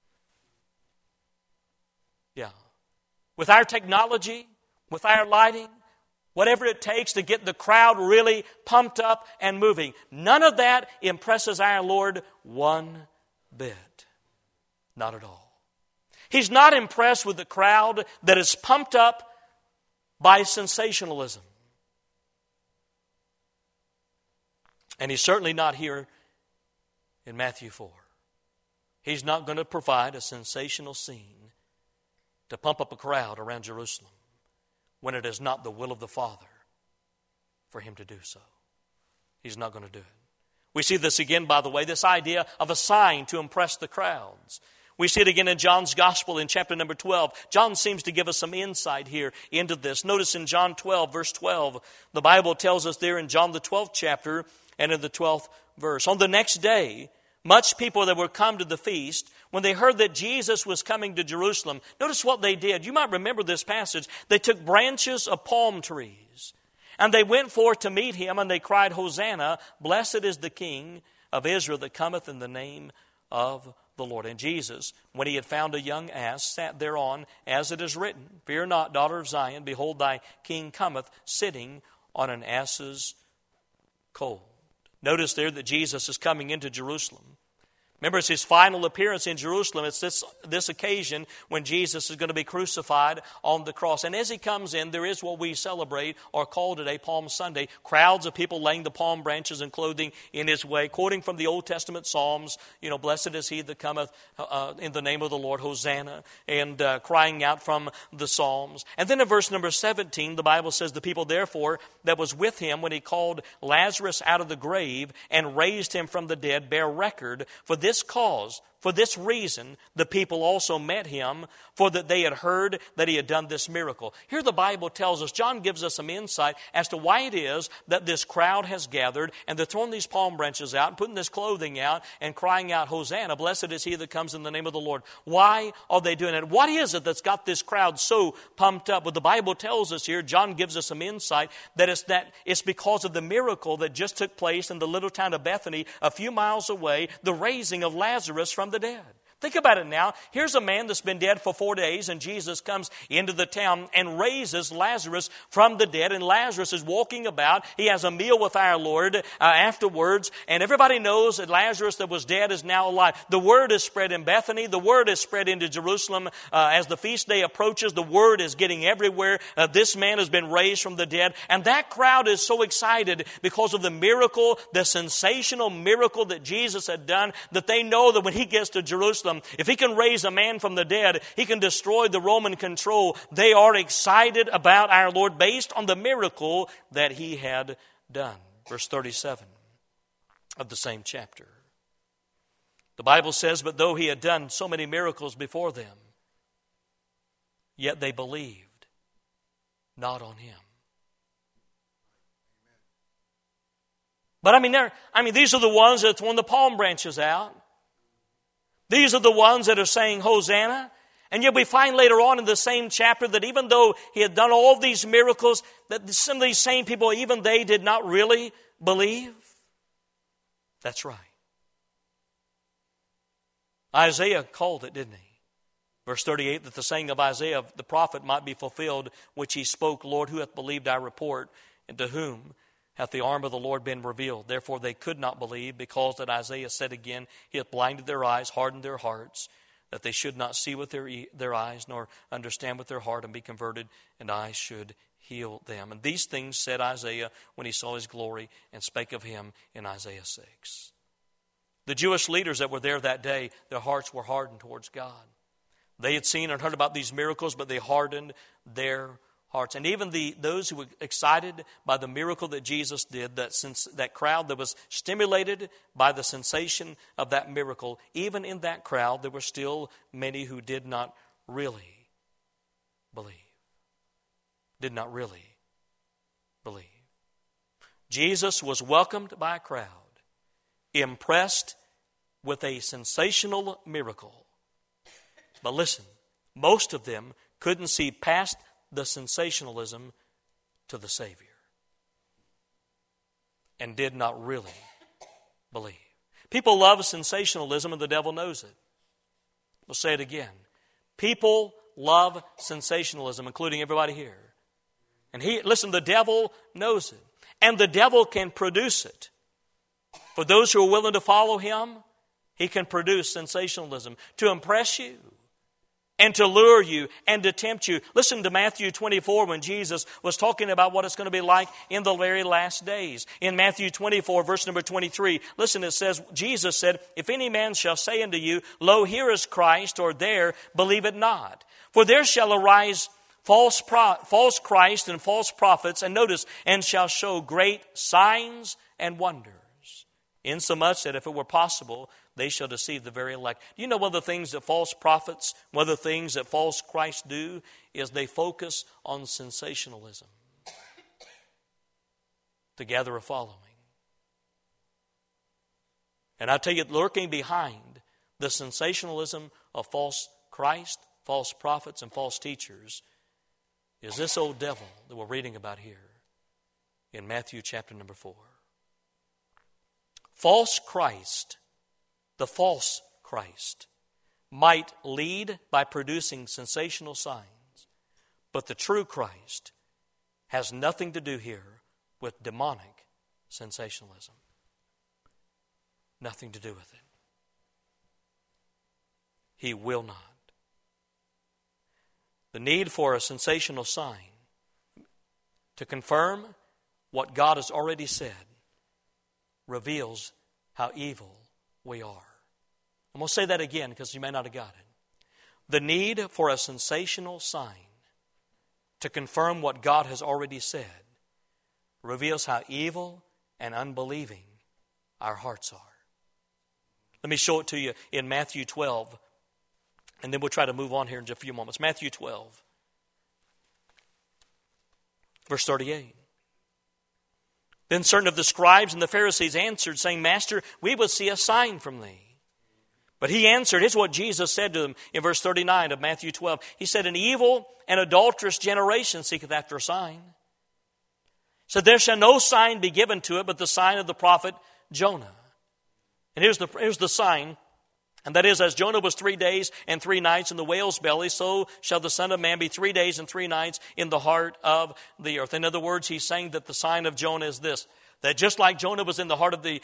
Yeah. With our technology, with our lighting, whatever it takes to get the crowd really pumped up and moving. None of that impresses our Lord one bit. Not at all. He's not impressed with the crowd that is pumped up by sensationalism. And he's certainly not here in Matthew 4. He's not going to provide a sensational scene to pump up a crowd around Jerusalem when it is not the will of the Father for him to do so. He's not going to do it. We see this again, by the way, this idea of a sign to impress the crowds. We see it again in John's Gospel in chapter number 12. John seems to give us some insight here into this. Notice in John 12, verse 12, the Bible tells us there in John the 12th chapter and in the 12th verse. On the next day, much people that were come to the feast, when they heard that Jesus was coming to Jerusalem, notice what they did. You might remember this passage. They took branches of palm trees, and they went forth to meet him, and they cried, Hosanna, blessed is the King of Israel that cometh in the name of the Lord. And Jesus, when he had found a young ass, sat thereon, as it is written, Fear not, daughter of Zion, behold, thy King cometh, sitting on an ass's colt. Notice there that Jesus is coming into Jerusalem. Remember, it's his final appearance in Jerusalem. It's this occasion when Jesus is going to be crucified on the cross. And as he comes in, there is what we celebrate or call today Palm Sunday. Crowds of people laying the palm branches and clothing in his way, quoting from the Old Testament Psalms, blessed is he that cometh in the name of the Lord, Hosanna, and crying out from the Psalms. And then in verse number 17, the Bible says, the people therefore that was with him when he called Lazarus out of the grave and raised him from the dead bear record. For this cause, for this reason, the people also met him, for that they had heard that he had done this miracle. Here the Bible tells us, John gives us some insight as to why it is that this crowd has gathered, and they're throwing these palm branches out and putting this clothing out and crying out, Hosanna, blessed is he that comes in the name of the Lord. Why are they doing it? What is it that's got this crowd so pumped up? Well, the Bible tells us here, John gives us some insight, that it's because of the miracle that just took place in the little town of Bethany, a few miles away, the raising of Lazarus from the dead. Think about it now. Here's a man that's been dead for 4 days, and Jesus comes into the town and raises Lazarus from the dead, and Lazarus is walking about. He has a meal with our Lord afterwards, and everybody knows that Lazarus that was dead is now alive. The word is spread in Bethany. The word is spread into Jerusalem. As the feast day approaches, the word is getting everywhere. This man has been raised from the dead, and that crowd is so excited because of the miracle, the sensational miracle that Jesus had done, that they know that when he gets to Jerusalem, if he can raise a man from the dead, he can destroy the Roman control. They are excited about our Lord based on the miracle that he had done. Verse 37 of the same chapter. The Bible says, but though he had done so many miracles before them, yet they believed not on him. But these are the ones that are throwing the palm branches out. These are the ones that are saying Hosanna. And yet we find later on in the same chapter that even though he had done all these miracles, that some of these same people, even they did not really believe. That's right. Isaiah called it, didn't he? Verse 38, that the saying of Isaiah the prophet might be fulfilled, which he spoke, Lord, who hath believed our report, and to whom hath the arm of the Lord been revealed? Therefore they could not believe, because that Isaiah said again, he hath blinded their eyes, hardened their hearts, that they should not see with their eyes, nor understand with their heart, and be converted, and I should heal them. And these things said Isaiah when he saw his glory, and spake of him in Isaiah 6. The Jewish leaders that were there that day, their hearts were hardened towards God. They had seen and heard about these miracles, but they hardened their hearts. And even those who were excited by the miracle that Jesus did, that crowd that was stimulated by the sensation of that miracle, even in that crowd, there were still many who did not really believe. Did not really believe. Jesus was welcomed by a crowd, impressed with a sensational miracle. But listen, most of them couldn't see past the sensationalism to the Savior, and did not really believe. People love sensationalism, and the devil knows it. We'll say it again. People love sensationalism, including everybody here. And listen, the devil knows it, and the devil can produce it. For those who are willing to follow him, he can produce sensationalism to impress you, and to lure you, and to tempt you. Listen to Matthew 24 when Jesus was talking about what it's going to be like in the very last days. In Matthew 24, verse number 23, listen, it says, Jesus said, if any man shall say unto you, Lo, here is Christ, or there, believe it not. For there shall arise false Christ and false prophets, and notice, and shall show great signs and wonders, insomuch that if it were possible, they shall deceive the very elect. Do you know one of the things that false prophets, one of the things that false Christs do, is they focus on sensationalism to gather a following. And I tell you, lurking behind the sensationalism of false Christ, false prophets, and false teachers is this old devil that we're reading about here in Matthew chapter number 4. False Christ, the false Christ, might lead by producing sensational signs, but the true Christ has nothing to do here with demonic sensationalism. Nothing to do with it. He will not. The need for a sensational sign to confirm what God has already said reveals how evil we are. I'm going to say that again because you may not have got it. The need for a sensational sign to confirm what God has already said reveals how evil and unbelieving our hearts are. Let me show it to you in Matthew 12, and then we'll try to move on here in just a few moments. Matthew 12, verse 38. Then certain of the scribes and the Pharisees answered, saying, Master, we would see a sign from thee. But he answered, here's what Jesus said to them in verse 39 of Matthew 12. He said, an evil and adulterous generation seeketh after a sign. So there shall no sign be given to it but the sign of the prophet Jonah. And here's the sign, and that is, as Jonah was 3 days and 3 nights in the whale's belly, so shall the Son of Man be 3 days and 3 nights in the heart of the earth. In other words, he's saying that the sign of Jonah is this, that just like Jonah was in the heart of the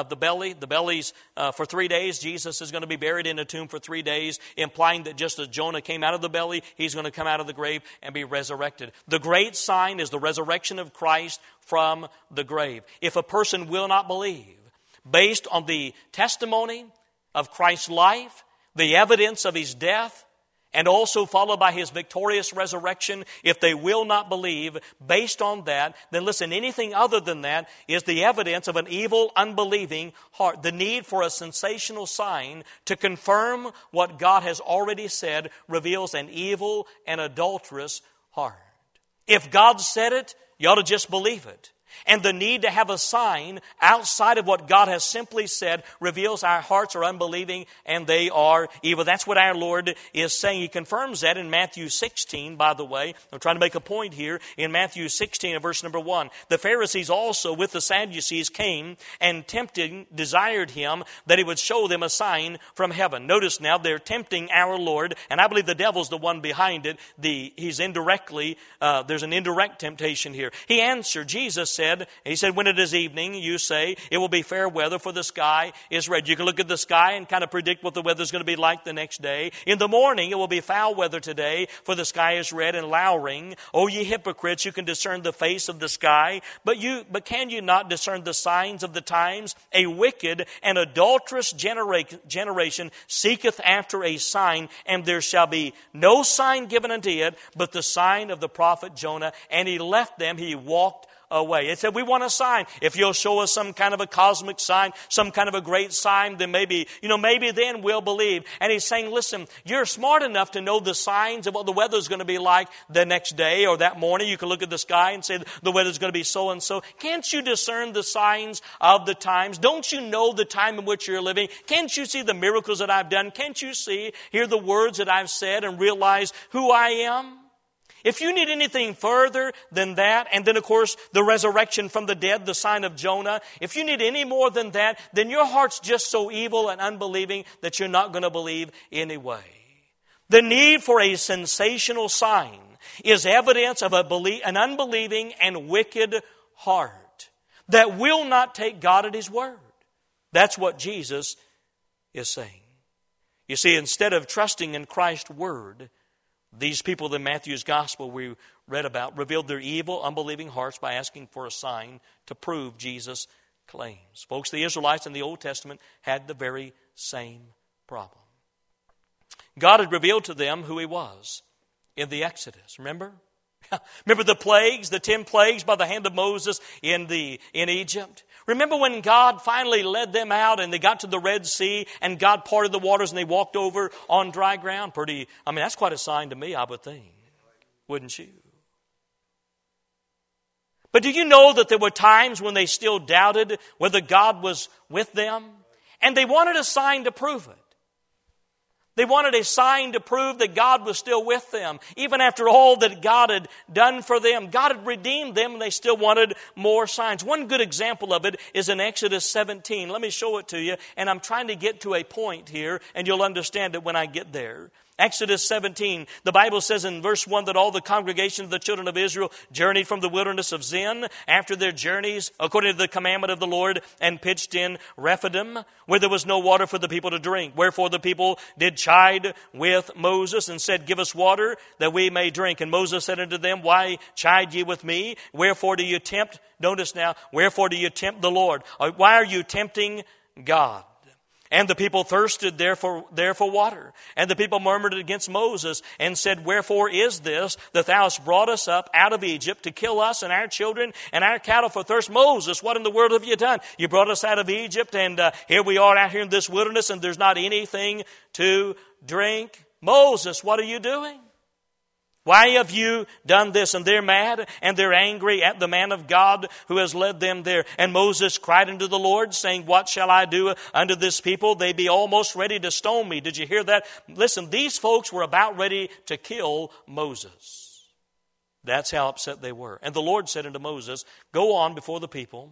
bellies for 3 days, Jesus is going to be buried in a tomb for 3 days, implying that just as Jonah came out of the belly, he's going to come out of the grave and be resurrected. The great sign is the resurrection of Christ from the grave. If a person will not believe, based on the testimony of Christ's life, the evidence of his death, and also followed by his victorious resurrection, if they will not believe based on that, then listen, anything other than that is the evidence of an evil, unbelieving heart. The need for a sensational sign to confirm what God has already said reveals an evil and adulterous heart. If God said it, you ought to just believe it. And the need to have a sign outside of what God has simply said reveals our hearts are unbelieving and they are evil. That's what our Lord is saying. He confirms that in Matthew 16, by the way. I'm trying to make a point here. In Matthew 16, verse number 1. The Pharisees also with the Sadducees came and desired him that he would show them a sign from heaven. Notice now they're tempting our Lord, and I believe the devil's the one behind it. He's indirectly, there's an indirect temptation here. He answered, Jesus said, when it is evening, you say, it will be fair weather, for the sky is red. You can look at the sky and kind of predict what the weather's going to be like the next day. In the morning, it will be foul weather today, for the sky is red and lowering. O ye hypocrites, you can discern the face of the sky, but can you not discern the signs of the times? A wicked and adulterous generation seeketh after a sign, and there shall be no sign given unto it, but the sign of the prophet Jonah. And he left them, he walked away. It said, we want a sign. If you'll show us some kind of a cosmic sign, some kind of a great sign, then maybe then we'll believe. And he's saying, listen, you're smart enough to know the signs of what the weather's going to be like the next day or that morning. You can look at the sky and say the weather's going to be so and so. Can't you discern the signs of the times? Don't you know the time in which you're living? Can't you see the miracles that I've done? Can't you hear the words that I've said and realize who I am? If you need anything further than that, and then of course the resurrection from the dead, the sign of Jonah, if you need any more than that, then your heart's just so evil and unbelieving that you're not going to believe anyway. The need for a sensational sign is evidence of an unbelieving and wicked heart that will not take God at His word. That's what Jesus is saying. You see, instead of trusting in Christ's word, these people in Matthew's gospel we read about revealed their evil, unbelieving hearts by asking for a sign to prove Jesus' claims. Folks, the Israelites in the Old Testament had the very same problem. God had revealed to them who He was. in the Exodus. Remember? Remember the plagues, the 10 plagues by the hand of Moses in Egypt? Remember when God finally led them out and they got to the Red Sea and God parted the waters and they walked over on dry ground? That's quite a sign to me, I would think. Wouldn't you? But do you know that there were times when they still doubted whether God was with them? And they wanted a sign to prove it. They wanted a sign to prove that God was still with them. Even after all that God had done for them, God had redeemed them, and they still wanted more signs. One good example of it is in Exodus 17. Let me show it to you, and I'm trying to get to a point here, and you'll understand it when I get there. Exodus 17, the Bible says in verse 1 that all the congregation of the children of Israel journeyed from the wilderness of Zin after their journeys, according to the commandment of the Lord, and pitched in Rephidim, where there was no water for the people to drink. Wherefore the people did chide with Moses and said, Give us water that we may drink. And Moses said unto them, Why chide ye with me? Wherefore do you tempt, notice now, wherefore do you tempt the Lord? Why are you tempting God? And the people thirsted there for water. And the people murmured against Moses and said, Wherefore is this that thou hast brought us up out of Egypt to kill us and our children and our cattle for thirst? Moses, what in the world have you done? You brought us out of Egypt, and here we are out here in this wilderness, and there's not anything to drink. Moses, what are you doing? Why have you done this? And they're mad and they're angry at the man of God who has led them there. And Moses cried unto the Lord, saying, What shall I do unto this people? They be almost ready to stone me. Did you hear that? Listen, these folks were about ready to kill Moses. That's how upset they were. And the Lord said unto Moses, Go on before the people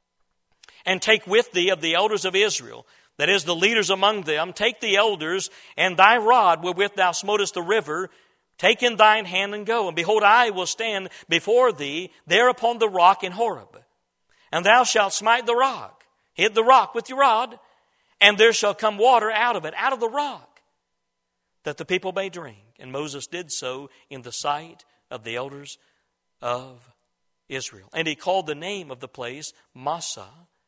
and take with thee of the elders of Israel, that is, the leaders among them. Take the elders and thy rod wherewith thou smotest the river. Take in thine hand and go. And behold, I will stand before thee there upon the rock in Horeb. And thou shalt smite the rock. Hit the rock with your rod. And there shall come water out of it, out of the rock, that the people may drink. And Moses did so in the sight of the elders of Israel. And he called the name of the place Massah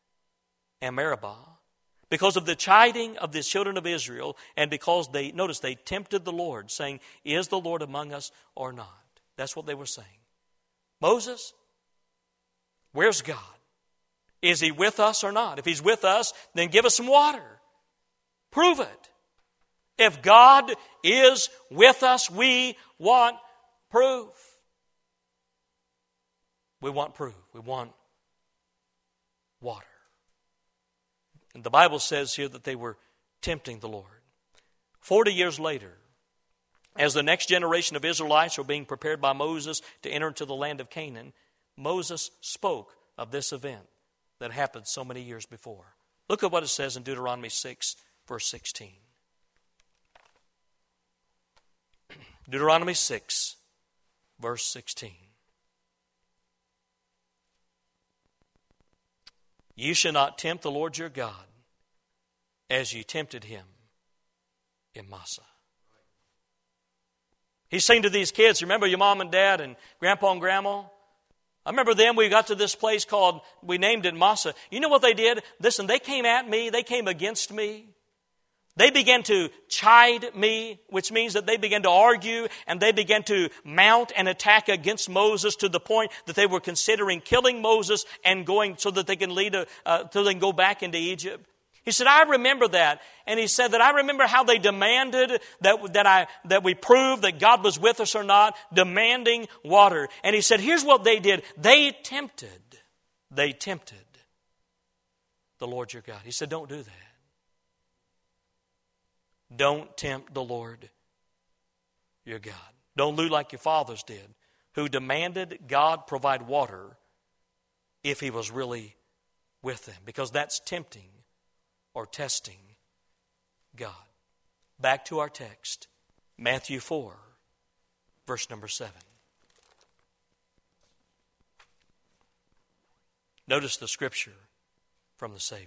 and Meribah, because of the chiding of the children of Israel, and because they tempted the Lord, saying, Is the Lord among us or not? That's what they were saying. Moses, where's God? Is he with us or not? If he's with us, then give us some water. Prove it. If God is with us, we want proof. We want proof. We want water. And the Bible says here that they were tempting the Lord. 40 years later, as the next generation of Israelites were being prepared by Moses to enter into the land of Canaan, Moses spoke of this event that happened so many years before. Look at what it says in Deuteronomy 6, verse 16. Deuteronomy 6, verse 16. You shall not tempt the Lord your God as ye tempted him in Massah. He's saying to these kids, remember your mom and dad and grandpa and grandma? I remember them, we got to this place we named it Massah. You know what they did? Listen, they came at me, they came against me. They began to chide me, which means that they began to argue and they began to mount an attack against Moses to the point that they were considering killing Moses and going so that they can so they can go back into Egypt. He said, I remember that. And he said that I remember how they demanded that we prove that God was with us or not, demanding water. And he said, here's what they did. They tempted the Lord your God. He said, don't do that. Don't tempt the Lord your God. Don't do like your fathers did, who demanded God provide water if he was really with them, because that's tempting or testing God. Back to our text, Matthew 4, verse number 7. Notice the scripture from the Savior.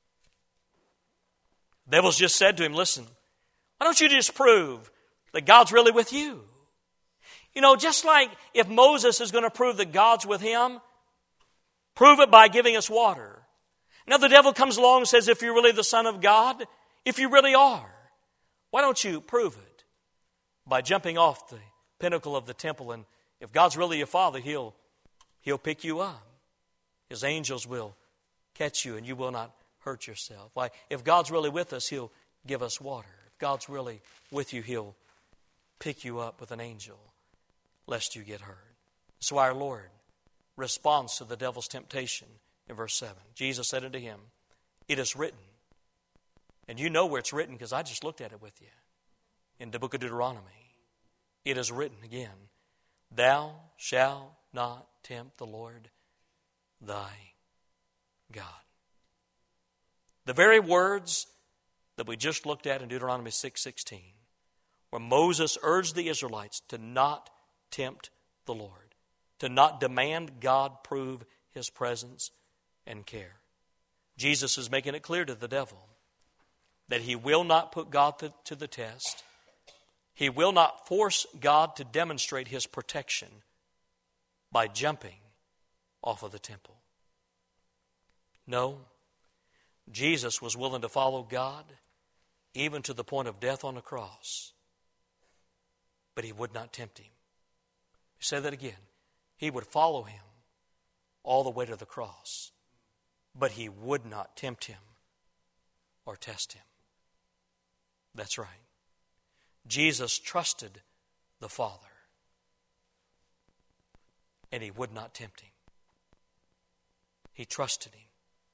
The devils just said to him, listen, why don't you just prove that God's really with you? You know, just like if Moses is going to prove that God's with him, prove it by giving us water. Now the devil comes along and says, if you're really the Son of God, if you really are, why don't you prove it by jumping off the pinnacle of the temple. And if God's really your Father, He'll pick you up. His angels will catch you and you will not hurt yourself. Why, if God's really with us, He'll give us water. If God's really with you, He'll pick you up with an angel, lest you get hurt. So our Lord responds to the devil's temptation in verse 7. Jesus said unto him, it is written. And you know where it's written because I just looked at it with you. In the book of Deuteronomy. It is written again, thou shalt not tempt the Lord thy God. The very words that we just looked at in Deuteronomy 6:16, where Moses urged the Israelites to not tempt the Lord, to not demand God prove His presence and care. Jesus is making it clear to the devil that he will not put God to the test. He will not force God to demonstrate His protection by jumping off of the temple. No, Jesus was willing to follow God even to the point of death on the cross. But He would not tempt Him. Say that again. He would follow Him all the way to the cross. But He would not tempt Him or test Him. That's right. Jesus trusted the Father. And He would not tempt Him. He trusted Him,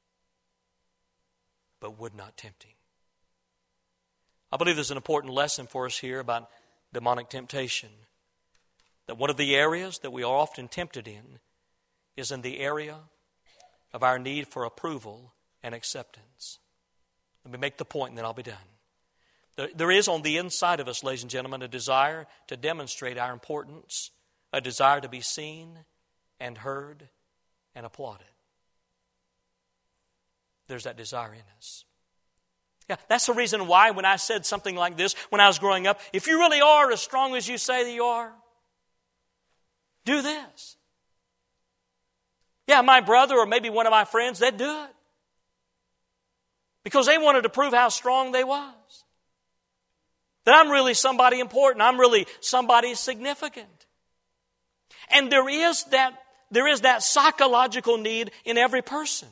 but would not tempt Him. I believe there's an important lesson for us here about demonic temptation. That one of the areas that we are often tempted in is in the area of our need for approval and acceptance. Let me make the point and then I'll be done. There is on the inside of us, ladies and gentlemen, a desire to demonstrate our importance, a desire to be seen and heard and applauded. There's that desire in us. Yeah, that's the reason why when I said something like this when I was growing up, if you really are as strong as you say that you are, do this. Yeah, my brother or maybe one of my friends, they'd do it. Because they wanted to prove how strong they was. That I'm really somebody important. I'm really somebody significant. And there is that psychological need in every person.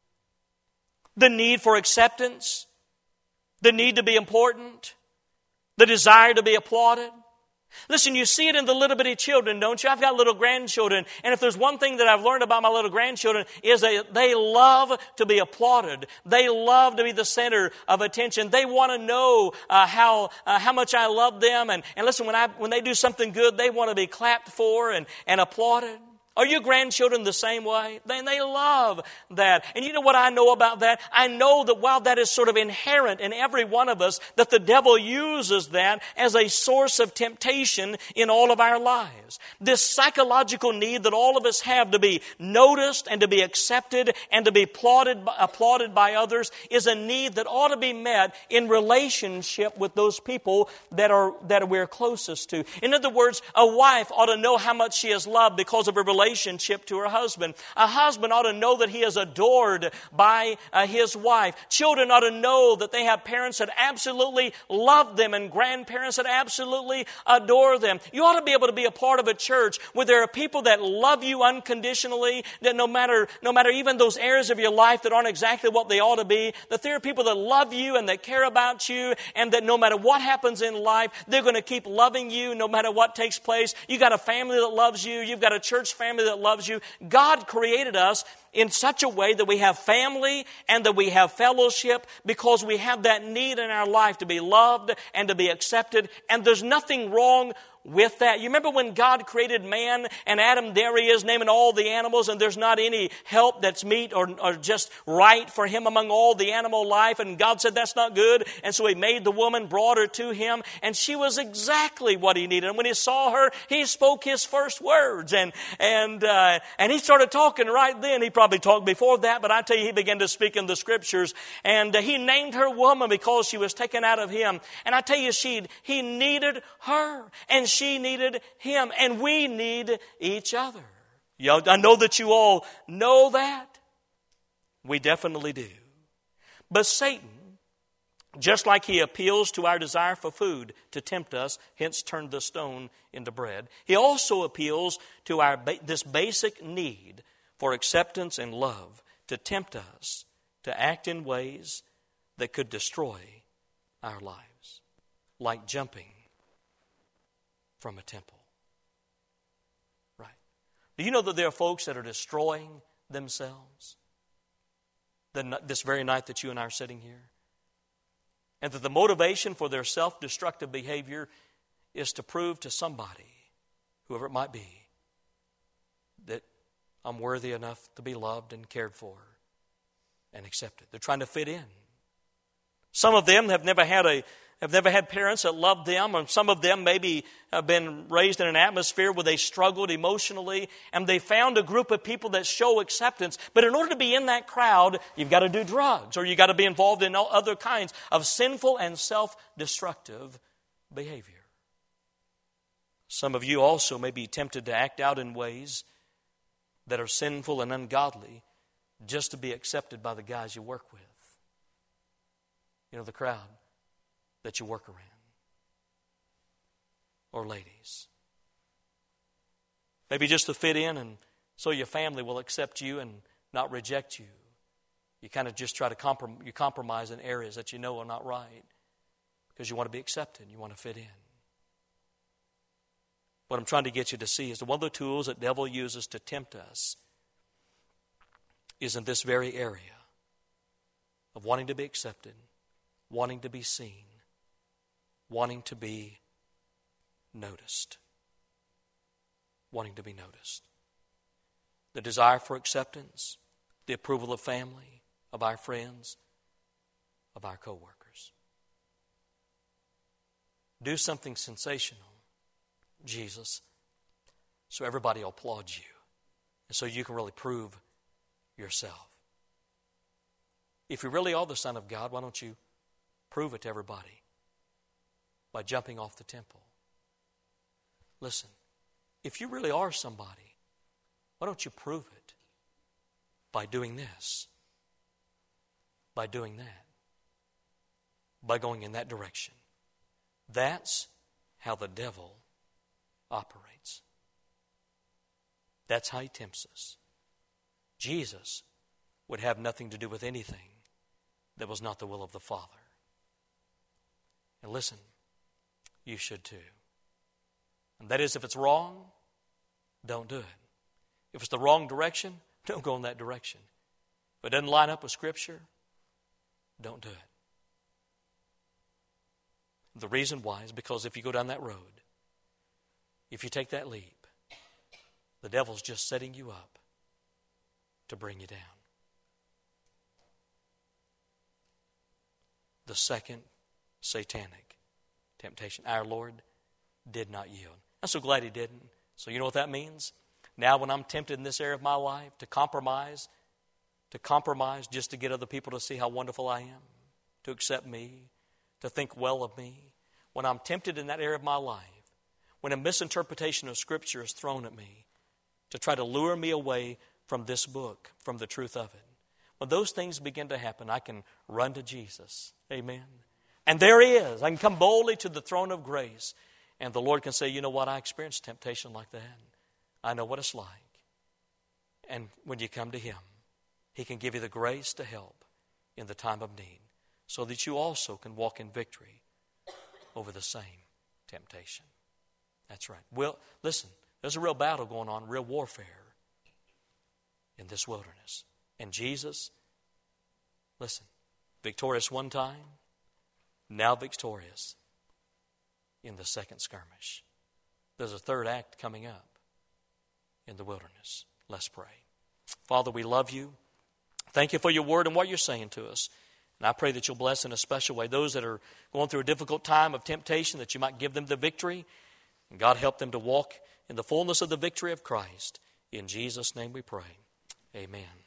The need for acceptance, the need to be important, the desire to be applauded. Listen, you see it in the little bitty children, don't you? I've got little grandchildren, and if there's one thing that I've learned about my little grandchildren is that they love to be applauded. They love to be the center of attention. They want to know how much I love them, and listen, when they do something good, they want to be clapped for and applauded. Are your grandchildren the same way? They love that. And you know what I know about that? I know that while that is sort of inherent in every one of us, that the devil uses that as a source of temptation in all of our lives. This psychological need that all of us have to be noticed and to be accepted and to be applauded by others is a need that ought to be met in relationship with those people that we're closest to. In other words, a wife ought to know how much she is loved because of her relationship to her husband. A husband ought to know that he is adored by his wife. Children ought to know that they have parents that absolutely love them and grandparents that absolutely adore them. You ought to be able to be a part of a church where there are people that love you unconditionally, that no matter even those areas of your life that aren't exactly what they ought to be, that there are people that love you and that care about you, and that no matter what happens in life, they're going to keep loving you no matter what takes place. You got a family that loves you. You've got a church family that loves you. God created us in such a way that we have family and that we have fellowship because we have that need in our life to be loved and to be accepted. And there's nothing wrong with that. You remember when God created man and Adam, there he is naming all the animals, and there's not any help that's meet or just right for him among all the animal life. And God said that's not good. And so He made the woman, brought her to him, and she was exactly what he needed. And when he saw her, he spoke his first words, and he started talking right then. He probably talked before that, but I tell you, he began to speak in the scriptures, and he named her woman because she was taken out of him. And I tell you, he needed her, and she needed him, and we need each other. I know that you all know that. We definitely do. But Satan Just like he appeals to our desire for food to tempt us, hence turned the stone into bread, he also appeals to this basic need for acceptance and love to tempt us to act in ways that could destroy our lives, like jumping from a temple. Right. Do you know that there are folks that are destroying themselves this very night that you and I are sitting here? And that the motivation for their self-destructive behavior is to prove to somebody, whoever it might be, that I'm worthy enough to be loved and cared for and accepted. They're trying to fit in. Some of them have never had parents that loved them, or some of them maybe have been raised in an atmosphere where they struggled emotionally, and they found a group of people that show acceptance. But in order to be in that crowd, you've got to do drugs, or you've got to be involved in other kinds of sinful and self-destructive behavior. Some of you also may be tempted to act out in ways that are sinful and ungodly just to be accepted by the guys you work with. You know, the crowd that you work around. Or ladies. Maybe just to fit in and so your family will accept you and not reject you. You kind of just try to compromise in areas that you know are not right because you want to be accepted. You want to fit in. What I'm trying to get you to see is that one of the tools that the devil uses to tempt us is in this very area of wanting to be accepted, wanting to be seen, wanting to be noticed. Wanting to be noticed. The desire for acceptance, the approval of family, of our friends, of our co-workers. Do something sensational, Jesus, so everybody will applaud you and so you can really prove yourself. If you really are the Son of God, why don't you prove it to everybody by jumping off the temple? Listen, if you really are somebody, why don't you prove it by doing this, by doing that, by going in that direction? That's how the devil operates. That's how he tempts us. Jesus would have nothing to do with anything that was not the will of the Father. And listen, you should too. And that is, if it's wrong, don't do it. If it's the wrong direction, don't go in that direction. If it doesn't line up with Scripture, don't do it. The reason why is because if you go down that road, if you take that leap, the devil's just setting you up to bring you down. The second satanic temptation. Our Lord did not yield. I'm so glad he didn't. So you know what that means? Now when I'm tempted in this area of my life to compromise just to get other people to see how wonderful I am, to accept me, to think well of me, when I'm tempted in that area of my life, when a misinterpretation of Scripture is thrown at me to try to lure me away from this book, from the truth of it, when those things begin to happen, I can run to Jesus. Amen. And there he is. I can come boldly to the throne of grace. And the Lord can say, you know what, I experienced temptation like that. I know what it's like. And when you come to him, he can give you the grace to help in the time of need so that you also can walk in victory over the same temptation. That's right. Well, listen, there's a real battle going on, real warfare in this wilderness. And Jesus, listen, victorious one time, now victorious in the second skirmish. There's a third act coming up in the wilderness. Let's pray. Father, we love you. Thank you for your word and what you're saying to us. And I pray that you'll bless in a special way those that are going through a difficult time of temptation, that you might give them the victory. And God, help them to walk in the fullness of the victory of Christ. In Jesus' name we pray. Amen.